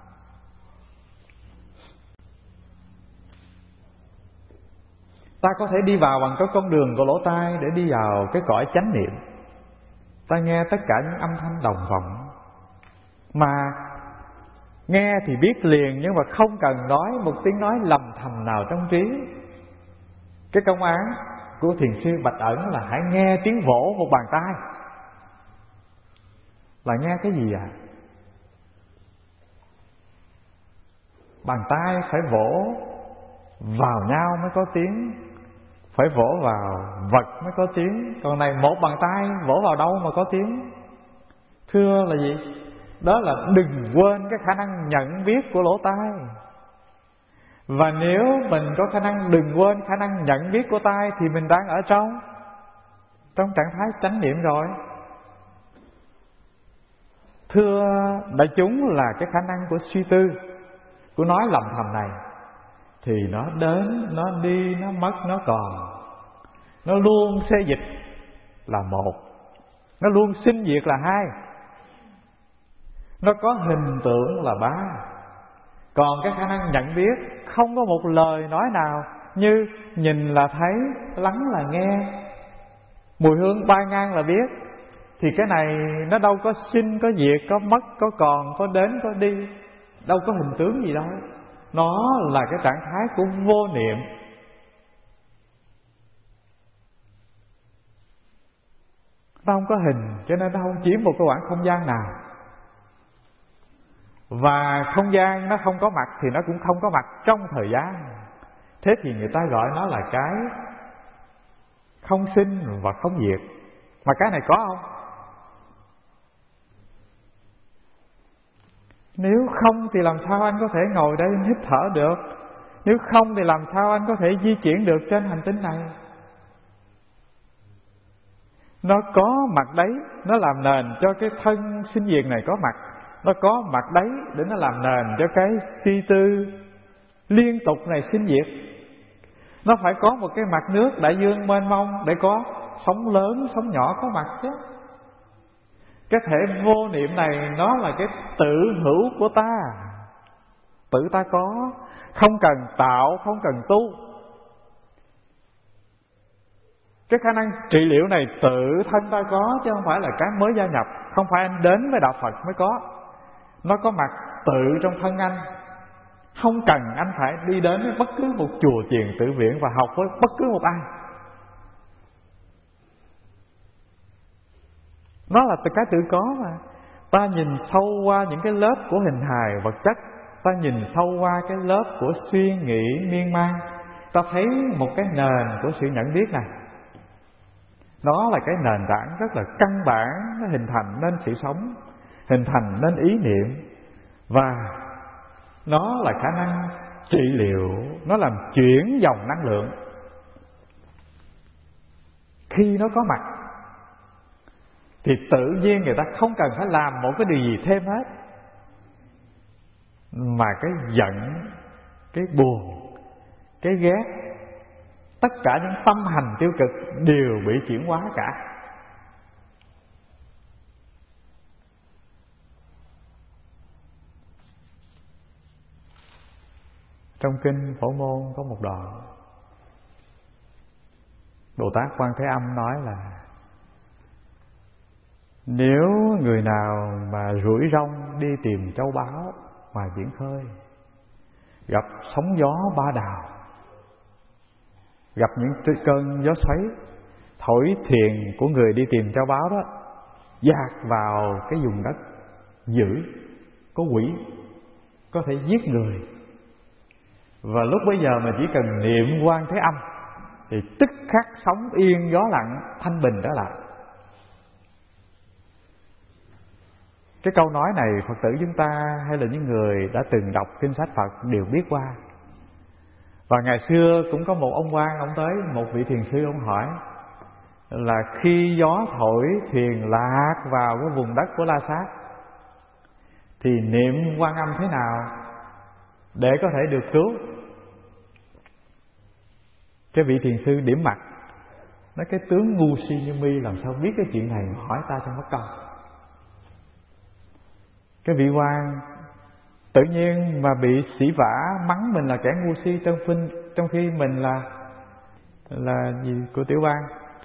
Ta có thể đi vào bằng cái con đường của lỗ tai để đi vào cái cõi chánh niệm. Ta nghe tất cả những âm thanh đồng vọng, mà nghe thì biết liền, nhưng mà không cần nói một tiếng nói lầm thầm nào trong trí. Cái công án của thiền sư Bạch Ẩn là hãy nghe tiếng vỗ một bàn tay. Là nghe cái gì à? Bàn tay phải vỗ vào nhau mới có tiếng, phải vỗ vào vật mới có tiếng. Còn này một bàn tay vỗ vào đâu mà có tiếng? Thưa là gì? Đó là đừng quên cái khả năng nhận biết của lỗ tai. Và nếu mình có khả năng đừng quên khả năng nhận biết của tai, thì mình đang ở trong trạng thái chánh niệm rồi. Thưa đại chúng, là cái khả năng của suy tư, của nói lầm thầm này, thì nó đến, nó đi, nó mất, nó còn. Nó luôn xê dịch là một, nó luôn sinh diệt là hai, nó có hình tượng là ba. Còn cái khả năng nhận biết không có một lời nói nào, như nhìn là thấy, lắng là nghe, mùi hương bay ngang là biết. Thì cái này nó đâu có sinh, có diệt, có mất, có còn, có đến, có đi, đâu có hình tướng gì đâu. Nó là cái trạng thái của vô niệm. Nó không có hình, cho nên nó không chiếm một cái khoảng không gian nào. Và không gian nó không có mặt thì nó cũng không có mặt trong thời gian. Thế thì người ta gọi nó là cái không sinh và không diệt. Mà cái này có không? Nếu không thì làm sao anh có thể ngồi đây hít thở được? Nếu không thì làm sao anh có thể di chuyển được trên hành tinh này? Nó có mặt đấy, nó làm nền cho cái thân sinh diệt này có mặt. Nó có mặt đấy để nó làm nền cho cái suy tư liên tục này sinh diệt. Nó phải có một cái mặt nước đại dương mênh mông để có sóng lớn, sóng nhỏ có mặt chứ. Cái thể vô niệm này nó là cái tự hữu của ta. Tự ta có, không cần tạo, không cần tu. Cái khả năng trị liệu này tự thân ta có, chứ không phải là cái mới gia nhập. Không phải anh đến với đạo Phật mới có. Nó có mặt tự trong thân anh. Không cần anh phải đi đến với bất cứ một chùa chiền tự viện và học với bất cứ một ai. Nó là cái tự có mà. Ta nhìn sâu qua những cái lớp của hình hài vật chất, ta nhìn sâu qua cái lớp của suy nghĩ miên man, ta thấy một cái nền của sự nhận biết này. Nó là cái nền tảng rất là căn bản, nó hình thành nên sự sống, hình thành nên ý niệm. Và nó là khả năng trị liệu, nó làm chuyển dòng năng lượng. Khi nó có mặt thì tự nhiên người ta không cần phải làm một cái điều gì thêm hết, mà cái giận, cái buồn, cái ghét, tất cả những tâm hành tiêu cực đều bị chuyển hóa cả. Trong kinh Phổ Môn có một đoạn Bồ Tát Quan Thế Âm nói là nếu người nào mà rủi rong đi tìm châu báu ngoài biển khơi, gặp sóng gió ba đào, gặp những cơn gió xoáy thổi thuyền của người đi tìm châu báu đó dạt vào cái vùng đất dữ, có quỷ, có thể giết người, và lúc bấy giờ mà chỉ cần niệm Quan Thế Âm thì tức khắc sóng yên gió lặng, thanh bình trở lại. Cái câu nói này Phật tử chúng ta hay là những người đã từng đọc kinh sách Phật đều biết qua. Và ngày xưa cũng có một ông quan, ông tới một vị thiền sư, ông hỏi là khi gió thổi thuyền lạc vào cái vùng đất của La Sát thì niệm Quan Âm thế nào để có thể được cứu? Cái vị thiền sư điểm mặt nói cái tướng ngu si như mi làm sao biết cái chuyện này mà hỏi ta cho mất công. Cái vị quan tự nhiên mà bị sĩ vả mắng mình là kẻ ngu si, trong khi mình là gì của tiểu bang,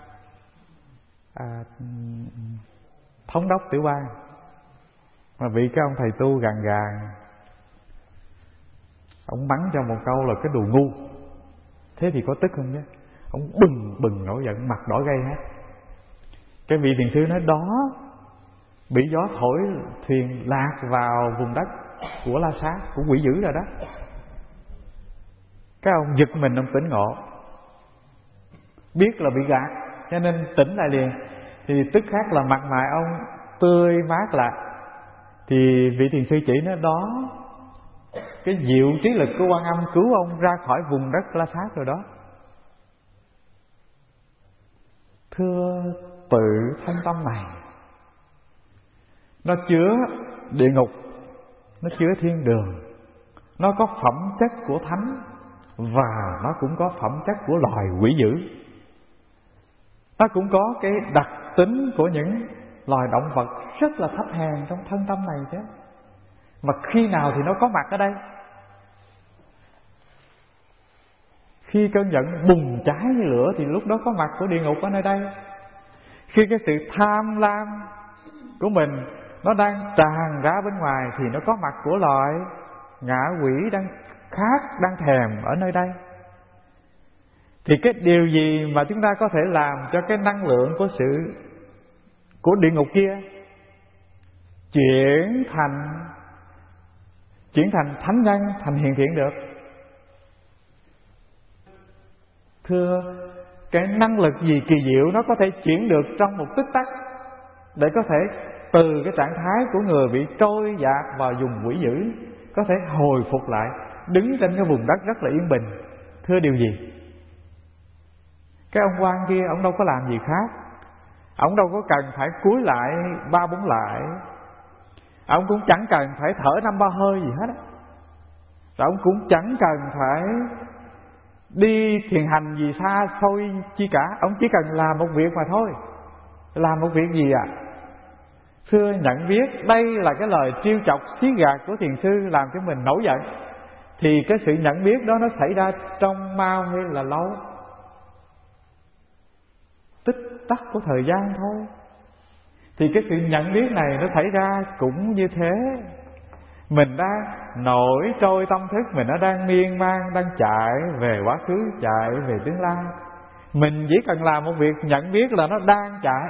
thống đốc tiểu bang, mà bị cái ông thầy tu gàn gàn ông mắng cho một câu là cái đồ ngu. Thế thì có tức không nhé? Ông bừng nổi giận, mặt đỏ gay hết. Cái vị thiền sư nói đó, bị gió thổi thuyền lạc vào vùng đất của La Sát, của quỷ dữ rồi đó. Cái ông giật mình, ông tỉnh ngộ, biết là bị gạt cho nên tỉnh lại liền. Thì tức khắc là mặt mày ông tươi mát lại. Thì vị thiền sư chỉ nói đó, cái diệu trí lực của Quan Âm cứu ông ra khỏi vùng đất La Sát rồi đó. Thưa, tự thân tâm này nó chứa địa ngục, nó chứa thiên đường, nó có phẩm chất của thánh và nó cũng có phẩm chất của loài quỷ dữ. Nó cũng có cái đặc tính của những loài động vật rất là thấp hèn trong thân tâm này chứ. Mà khi nào thì nó có mặt ở đây? Khi cơn giận bùng cháy như lửa thì lúc đó có mặt của địa ngục ở nơi đây. Khi cái sự tham lam của mình nó đang tràn ra bên ngoài thì nó có mặt của loài ngạ quỷ đang khát, đang thèm ở nơi đây. Thì cái điều gì mà chúng ta có thể làm cho cái năng lượng của địa ngục kia chuyển thành thánh nhân, thành hiền thiện được? Thưa, cái năng lực gì kỳ diệu nó có thể chuyển được trong một tích tắc để có thể từ cái trạng thái của người bị trôi dạt vào vùng quỷ dữ có thể hồi phục lại, đứng trên cái vùng đất rất là yên bình? Thưa, điều gì? Cái ông quan kia ông đâu có làm gì khác, ông đâu có cần phải cúi lại 3-4 lại, ông cũng chẳng cần phải thở 5-3 hơi gì hết á, ông cũng chẳng cần phải đi thiền hành gì xa xôi chi cả. Ông chỉ cần làm một việc mà thôi. Làm một việc gì ạ? Thưa, nhận biết đây là cái lời trêu chọc xí gạt của thiền sư làm cho mình nổi giận. Thì cái sự nhận biết đó nó xảy ra trong mau hay là lâu? Tích tắc của thời gian thôi. Thì cái sự nhận biết này nó xảy ra cũng như thế. Mình đang nổi trôi tâm thức, mình nó đang miên man, đang chạy về quá khứ, chạy về tương lai. Mình chỉ cần làm một việc nhận biết là nó đang chạy.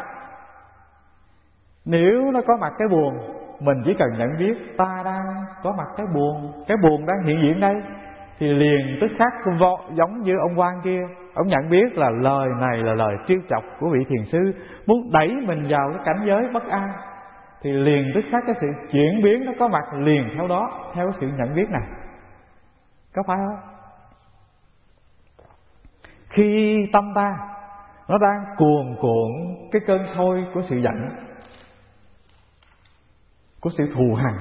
Nếu nó có mặt cái buồn, mình chỉ cần nhận biết ta đang có mặt cái buồn đang hiện diện đây, thì liền tức khắc giống như ông quan kia, ông nhận biết là lời này là lời trêu chọc của vị thiền sư, muốn đẩy mình vào cái cảnh giới bất an. Thì liền tức khắc cái sự chuyển biến nó có mặt liền theo đó, theo sự nhận biết này. Có phải không? Khi tâm ta nó đang cuồn cuộn cái cơn sôi của sự giận, của sự thù hằn,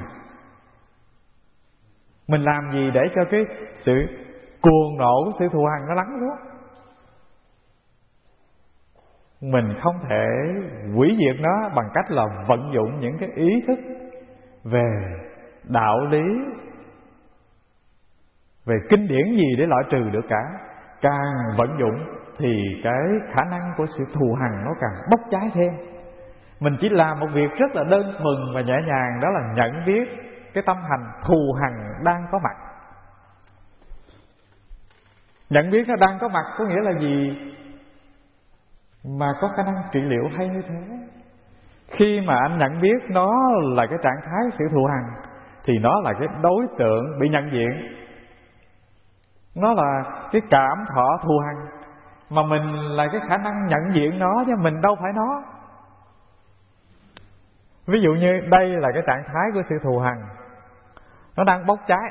mình làm gì để cho cái sự cuồng nộ của sự thù hằn nó lắng xuống? Mình không thể hủy diệt nó bằng cách là vận dụng những cái ý thức về đạo lý, về kinh điển gì để loại trừ được cả. Càng vận dụng thì cái khả năng của sự thù hằn nó càng bốc cháy thêm. Mình chỉ làm một việc rất là đơn thuần và nhẹ nhàng, đó là nhận biết cái tâm hành thù hằn đang có mặt. Nhận biết nó đang có mặt có nghĩa là gì? Mà có khả năng trị liệu hay như thế. Khi mà anh nhận biết nó là cái trạng thái sự thù hằn thì nó là cái đối tượng bị nhận diện, nó là cái cảm thọ thù hằn, mà mình là cái khả năng nhận diện nó chứ mình đâu phải nó. Ví dụ như đây là cái trạng thái của sự thù hằn, nó đang bốc cháy,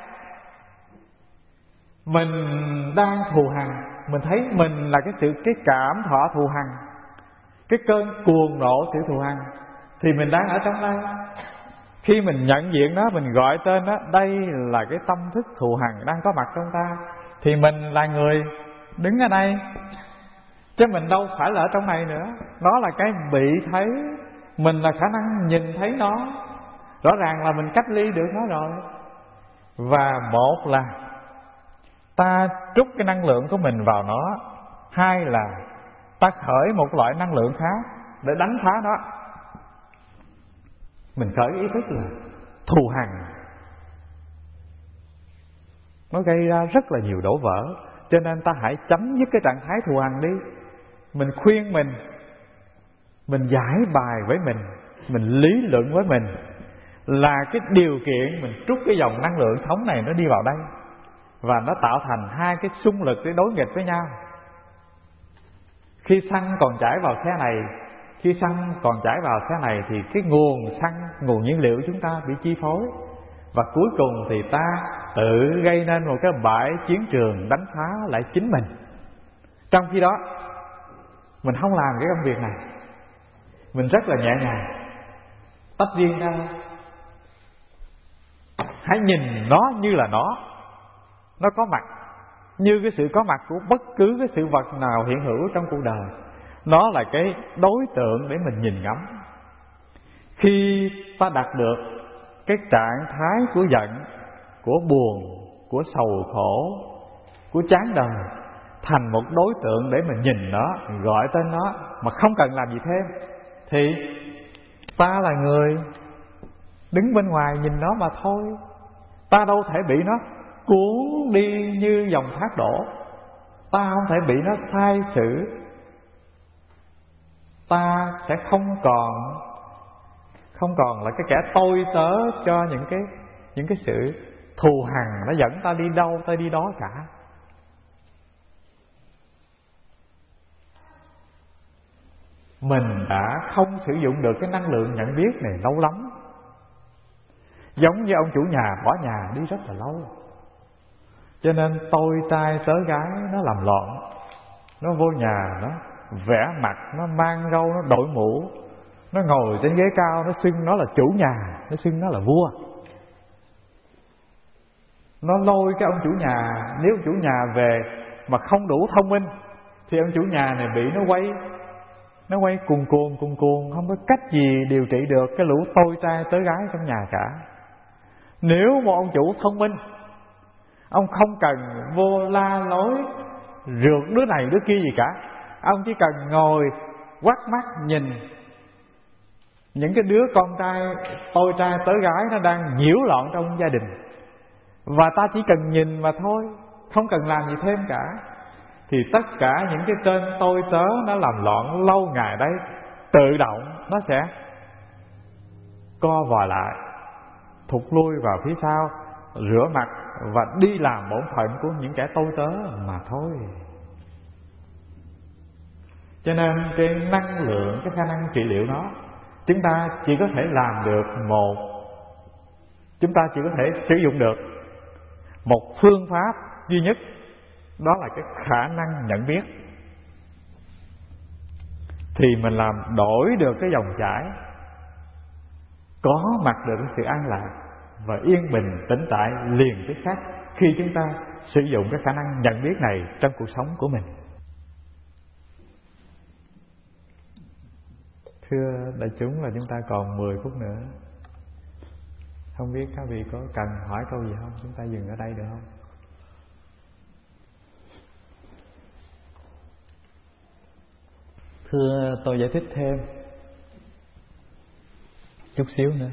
mình đang thù hằn, mình thấy mình là cái cảm thọ thù hằn, cái cơn cuồng nộ sự thù hằn, thì mình đang ở trong đây. Khi mình nhận diện nó, mình gọi tên nó, đây là cái tâm thức thù hằn đang có mặt trong ta, thì mình là người đứng ở đây, chứ mình đâu phải là ở trong này nữa. Nó là cái bị thấy, mình là khả năng nhìn thấy nó. Rõ ràng là mình cách ly được nó rồi. Và một là ta trút cái năng lượng của mình vào nó, hai là ta khởi một loại năng lượng khác để đánh phá nó. Mình khởi ý thức là thù hằn, nó gây ra rất là nhiều đổ vỡ. Cho nên ta hãy chấm dứt cái trạng thái thù hằn đi. Mình khuyên mình giải bài với mình lý luận với mình, là cái điều kiện mình trút cái dòng năng lượng sống này nó đi vào đây, và nó tạo thành hai cái xung lực để đối nghịch với nhau. Khi xăng còn chảy vào xe này, khi xăng còn chảy vào xe này, thì cái nguồn xăng, nguồn nhiên liệu chúng ta bị chi phối, và cuối cùng thì ta tự gây nên một cái bãi chiến trường đánh phá lại chính mình. Trong khi đó mình không làm cái công việc này, mình rất là nhẹ nhàng tách riêng ra. Hãy nhìn nó như là nó có mặt, như cái sự có mặt của bất cứ cái sự vật nào hiện hữu trong cuộc đời. Nó là cái đối tượng để mình nhìn ngắm. Khi ta đạt được cái trạng thái của giận, của buồn, của sầu khổ, của chán đời thành một đối tượng để mình nhìn nó, gọi tên nó mà không cần làm gì thêm, thì ta là người đứng bên ngoài nhìn nó mà thôi. Ta đâu thể bị nó cuốn đi như dòng thác đổ. Ta không thể bị nó sai sử. Ta sẽ không còn là cái kẻ tôi tớ cho những cái sự thù hằn nó dẫn ta đi đâu ta đi đó cả. Mình đã không sử dụng được cái năng lượng nhận biết này lâu lắm. Giống như ông chủ nhà bỏ nhà đi rất là lâu, cho nên tôi trai tớ gái nó làm loạn. Nó vô nhà, nó vẽ mặt, nó mang râu, nó đội mũ, nó ngồi trên ghế cao, nó xưng nó là chủ nhà, nó xưng nó là vua. Nó lôi cái ông chủ nhà. Nếu chủ nhà về mà không đủ thông minh thì ông chủ nhà này bị nó quay cuồng cuồng, không có cách gì điều trị được cái lũ tôi trai tớ gái trong nhà cả. Nếu một ông chủ thông minh, ông không cần vô la lối rượt đứa này đứa kia gì cả. Ông chỉ cần ngồi quắt mắt nhìn những cái đứa con trai tôi trai tớ gái nó đang nhiễu loạn trong gia đình, và ta chỉ cần nhìn mà thôi, không cần làm gì thêm cả, thì tất cả những cái tên tôi tớ nó làm loạn lâu ngày đấy, tự động nó sẽ co vòi lại, thụt lui vào phía sau, rửa mặt và đi làm bổn phận của những kẻ tôi tớ mà thôi. Cho nên cái năng lượng, cái khả năng trị liệu nó, chúng ta chỉ có thể làm được chúng ta chỉ có thể sử dụng được một phương pháp duy nhất, đó là cái khả năng nhận biết. Thì mình làm đổi được cái dòng chảy, có mặt được cái sự an lạc và yên bình tĩnh tại liền tức khắc khi chúng ta sử dụng cái khả năng nhận biết này trong cuộc sống của mình. Thưa đại chúng, là chúng ta còn 10 phút nữa. Không biết các vị có cần hỏi câu gì không? Chúng ta dừng ở đây được không? Thưa, tôi giải thích thêm chút xíu nữa.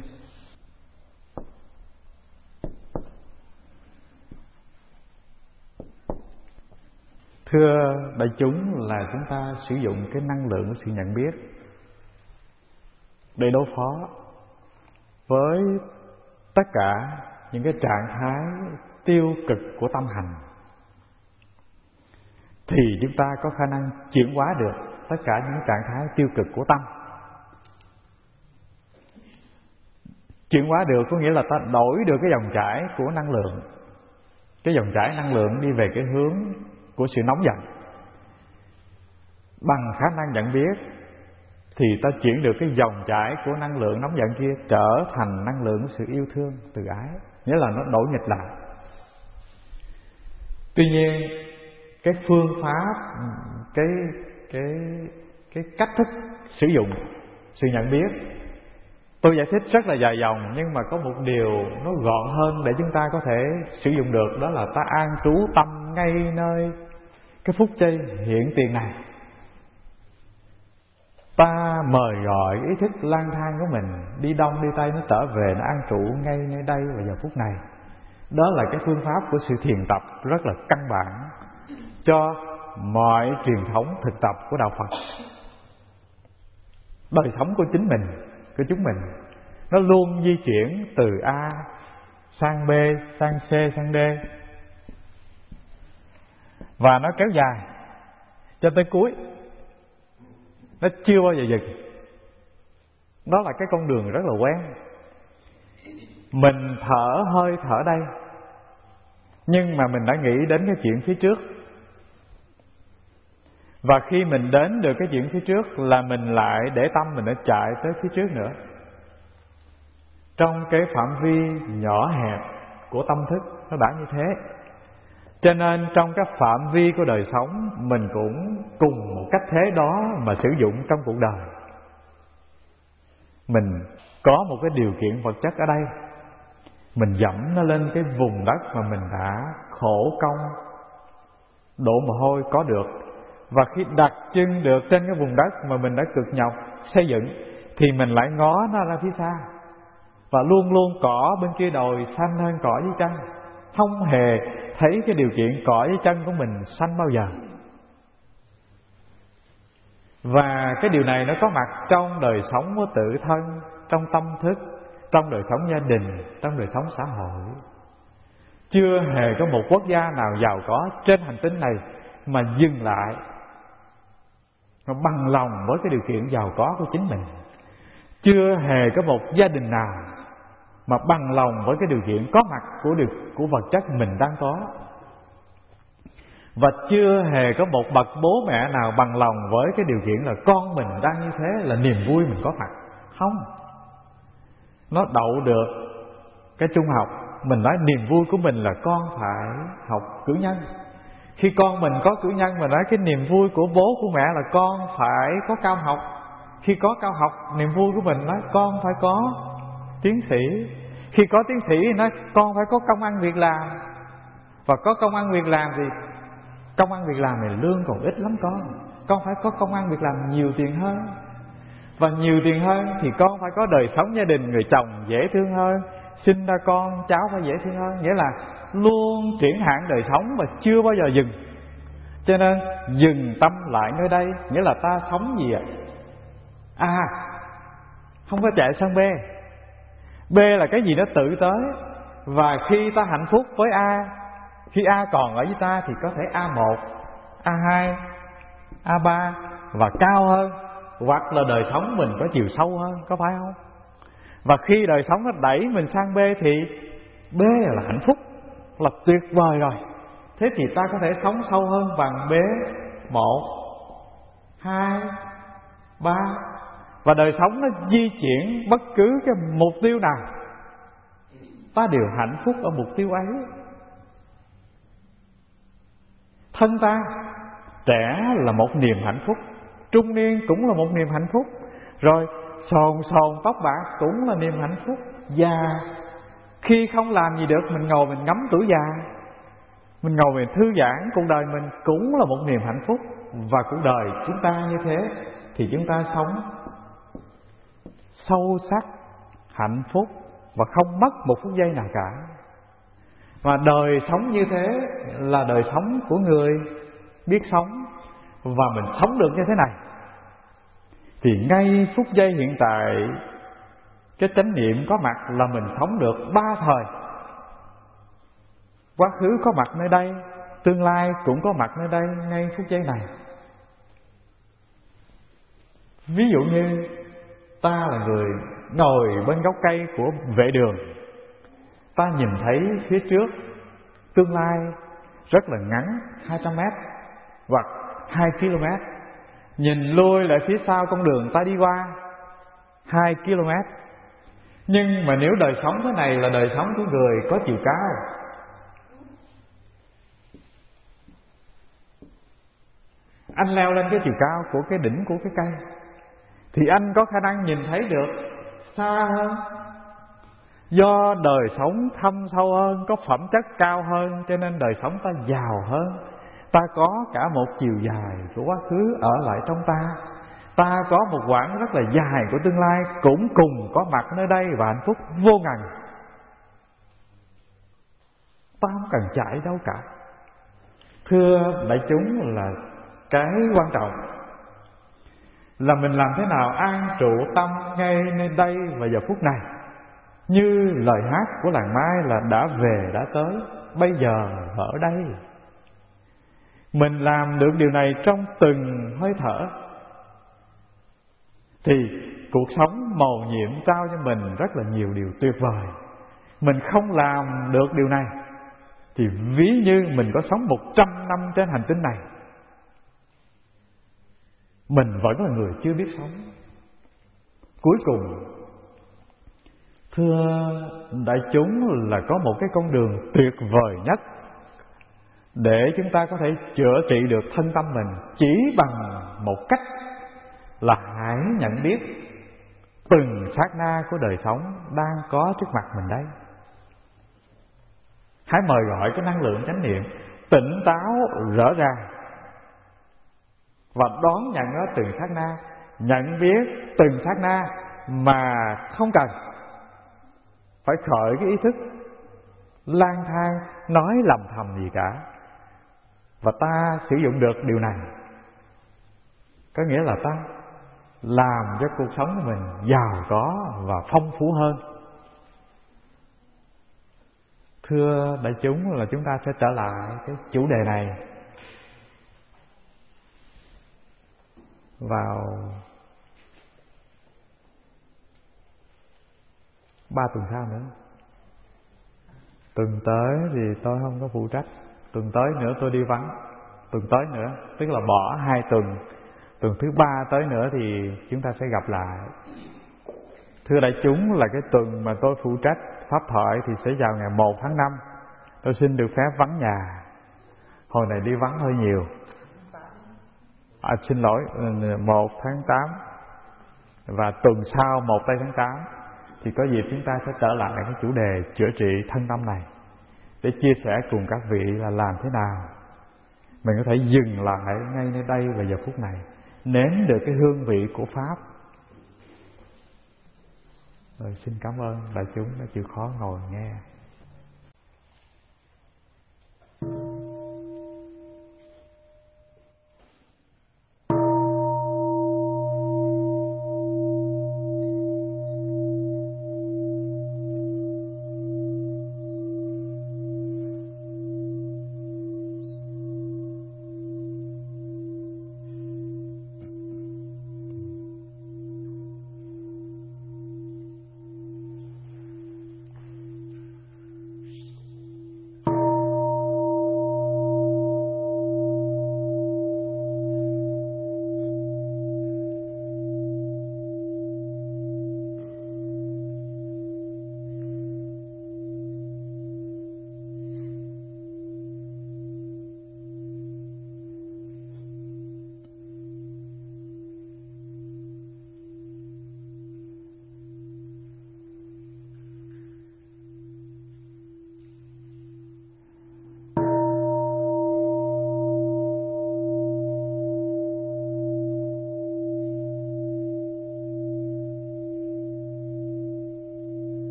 Thưa đại chúng, là chúng ta sử dụng cái năng lượng của sự nhận biết để đối phó với tất cả những cái trạng thái tiêu cực của tâm hành, thì chúng ta có khả năng chuyển hóa được tất cả những trạng thái tiêu cực của tâm. Chuyển hóa được có nghĩa là ta đổi được cái dòng chảy của năng lượng. Cái dòng chảy năng lượng đi về cái hướng của sự nóng giận bằng khả năng nhận biết, thì ta chuyển được cái dòng chảy của năng lượng nóng giận kia trở thành năng lượng của sự yêu thương, từ ái. Nghĩa là nó đổi nghịch lại. Tuy nhiên cái phương pháp, cái cách thức sử dụng sự nhận biết, tôi giải thích rất là dài dòng, nhưng mà có một điều nó gọn hơn để chúng ta có thể sử dụng được. Đó là ta an trú tâm ngay nơi cái phút giây hiện tiền này. Ta mời gọi ý thức lang thang của mình đi đông đi tây, nó trở về, nó an trụ ngay nơi đây và giờ phút này. Đó là cái phương pháp của sự thiền tập rất là căn bản cho mọi truyền thống thực tập của đạo Phật. Đời sống của chính mình, của chúng mình, nó luôn di chuyển từ A sang B, sang C, sang D, và nó kéo dài cho tới cuối, nó chưa bao giờ dừng. Đó là cái con đường rất là quen. Mình thở hơi thở đây, nhưng mà mình đã nghĩ đến cái chuyện phía trước. Và khi mình đến được cái chuyện phía trước là mình lại để tâm mình đã chạy tới phía trước nữa. Trong cái phạm vi nhỏ hẹp của tâm thức nó đã như thế. Cho nên trong các phạm vi của đời sống, mình cũng cùng một cách thế đó mà sử dụng trong cuộc đời. Mình có một cái điều kiện vật chất ở đây, mình dẫm nó lên cái vùng đất mà mình đã khổ công đổ mồ hôi có được. Và khi đặt chân được trên cái vùng đất mà mình đã cực nhọc xây dựng, thì mình lại ngó nó ra phía xa. Và luôn luôn cỏ bên kia đồi xanh hơn cỏ dưới chân, không hề thấy cái điều kiện cỏ dưới chân của mình xanh bao giờ. Và cái điều này nó có mặt trong đời sống của tự thân, trong tâm thức, trong đời sống gia đình, trong đời sống xã hội. Chưa hề có một quốc gia nào giàu có trên hành tinh này mà dừng lại, mà bằng lòng với cái điều kiện giàu có của chính mình. Chưa hề có một gia đình nào mà bằng lòng với cái điều kiện có mặt của vật chất mình đang có. Và chưa hề có một bậc bố mẹ nào bằng lòng với cái điều kiện là con mình đang như thế là niềm vui mình có mặt. Không. Nó đậu được cái trung học, mình nói niềm vui của mình là con phải học cử nhân. Khi con mình có cử nhân, mình nói cái niềm vui của bố của mẹ là con phải có cao học. Khi có cao học, niềm vui của mình nói con phải có tiến sĩ. Khi có tiến sĩ nói con phải có công ăn việc làm. Và có công ăn việc làm thì công ăn việc làm này lương còn ít lắm con phải có công ăn việc làm nhiều tiền hơn. Và nhiều tiền hơn thì con phải có đời sống gia đình, người chồng dễ thương hơn, sinh ra con cháu phải dễ thương hơn. Nghĩa là luôn triển hạn đời sống và chưa bao giờ dừng. Cho nên dừng tâm lại nơi đây, nghĩa là ta sống gì ạ? A, không có chạy sang B. B là cái gì nó tự tới. Và khi ta hạnh phúc với A, khi A còn ở với ta thì có thể A1, A2, A3 và cao hơn. Hoặc là đời sống mình có chiều sâu hơn, có phải không? Và khi đời sống nó đẩy mình sang B thì B là hạnh phúc, là tuyệt vời rồi. Thế thì ta có thể sống sâu hơn bằng B1, 2, 3. Và đời sống nó di chuyển bất cứ cái mục tiêu nào, ta đều hạnh phúc ở mục tiêu ấy. Thân ta trẻ là một niềm hạnh phúc, trung niên cũng là một niềm hạnh phúc, rồi sồn tóc bạc cũng là niềm hạnh phúc. Già khi không làm gì được, mình ngồi mình ngắm tuổi già, mình ngồi mình thư giãn cuộc đời mình cũng là một niềm hạnh phúc. Và cuộc đời chúng ta như thế thì chúng ta sống sâu sắc, hạnh phúc và không mất một phút giây nào cả. Và đời sống như thế là đời sống của người biết sống. Và mình sống được như thế này thì ngay phút giây hiện tại, cái chánh niệm có mặt là mình sống được 3 thời. Quá khứ có mặt nơi đây, tương lai cũng có mặt nơi đây ngay phút giây này. Ví dụ như ta là người ngồi bên gốc cây của vệ đường, ta nhìn thấy phía trước tương lai rất là ngắn, 200 mét hoặc 2 km. nhìn lui lại phía sau con đường ta đi qua 2 km. Nhưng mà nếu đời sống thế này là đời sống của người có chiều cao. Anh leo lên cái chiều cao của cái đỉnh của cái cây thì anh có khả năng nhìn thấy được xa hơn. Do đời sống thâm sâu hơn, có phẩm chất cao hơn, cho nên đời sống ta giàu hơn. Ta có cả một chiều dài của quá khứ ở lại trong ta. Ta có một quãng rất là dài của tương lai cũng cùng có mặt nơi đây và hạnh phúc vô ngần. Ta không cần chạy đâu cả. Thưa đại chúng, là cái quan trọng là mình làm thế nào an trụ tâm ngay nơi đây và giờ phút này. Như lời hát của làng Mai là đã về đã tới, bây giờ ở đây. Mình làm được điều này trong từng hơi thở thì cuộc sống mầu nhiệm trao cho mình rất là nhiều điều tuyệt vời. Mình không làm được điều này thì ví như mình có sống 100 năm trên hành tinh này, mình vẫn là người chưa biết sống. Cuối cùng, thưa đại chúng, là có một cái con đường tuyệt vời nhất để chúng ta có thể chữa trị được thân tâm mình, chỉ bằng một cách là hãy nhận biết từng sát na của đời sống đang có trước mặt mình đây. Hãy mời gọi cái năng lượng chánh niệm tỉnh táo rõ ràng và đón nhận nó từng sát na, nhận biết từng sát na mà không cần phải khởi cái ý thức lang thang nói lầm thầm gì cả. Và ta sử dụng được điều này, có nghĩa là ta làm cho cuộc sống của mình giàu có và phong phú hơn. Thưa đại chúng, là chúng ta sẽ trở lại cái chủ đề này vào 3 tuần sau nữa. Tuần tới thì tôi không có phụ trách, tuần tới nữa tôi đi vắng, tuần tới nữa tức là bỏ 2 tuần, tuần thứ 3 tới nữa thì chúng ta sẽ gặp lại. Thưa đại chúng, là cái tuần mà tôi phụ trách pháp thoại thì sẽ vào ngày 1 tháng 5. Tôi xin được phép vắng nhà. Hồi này đi vắng hơi nhiều. Xin lỗi, 1 tháng 8. Và tuần sau 1 tây tháng 8 thì có dịp chúng ta sẽ trở lại cái chủ đề chữa trị thân tâm này, để chia sẻ cùng các vị là làm thế nào mình có thể dừng lại ngay nơi đây và giờ phút này, nếm được cái hương vị của Pháp. Rồi xin cảm ơn đại chúng đã chịu khó ngồi nghe.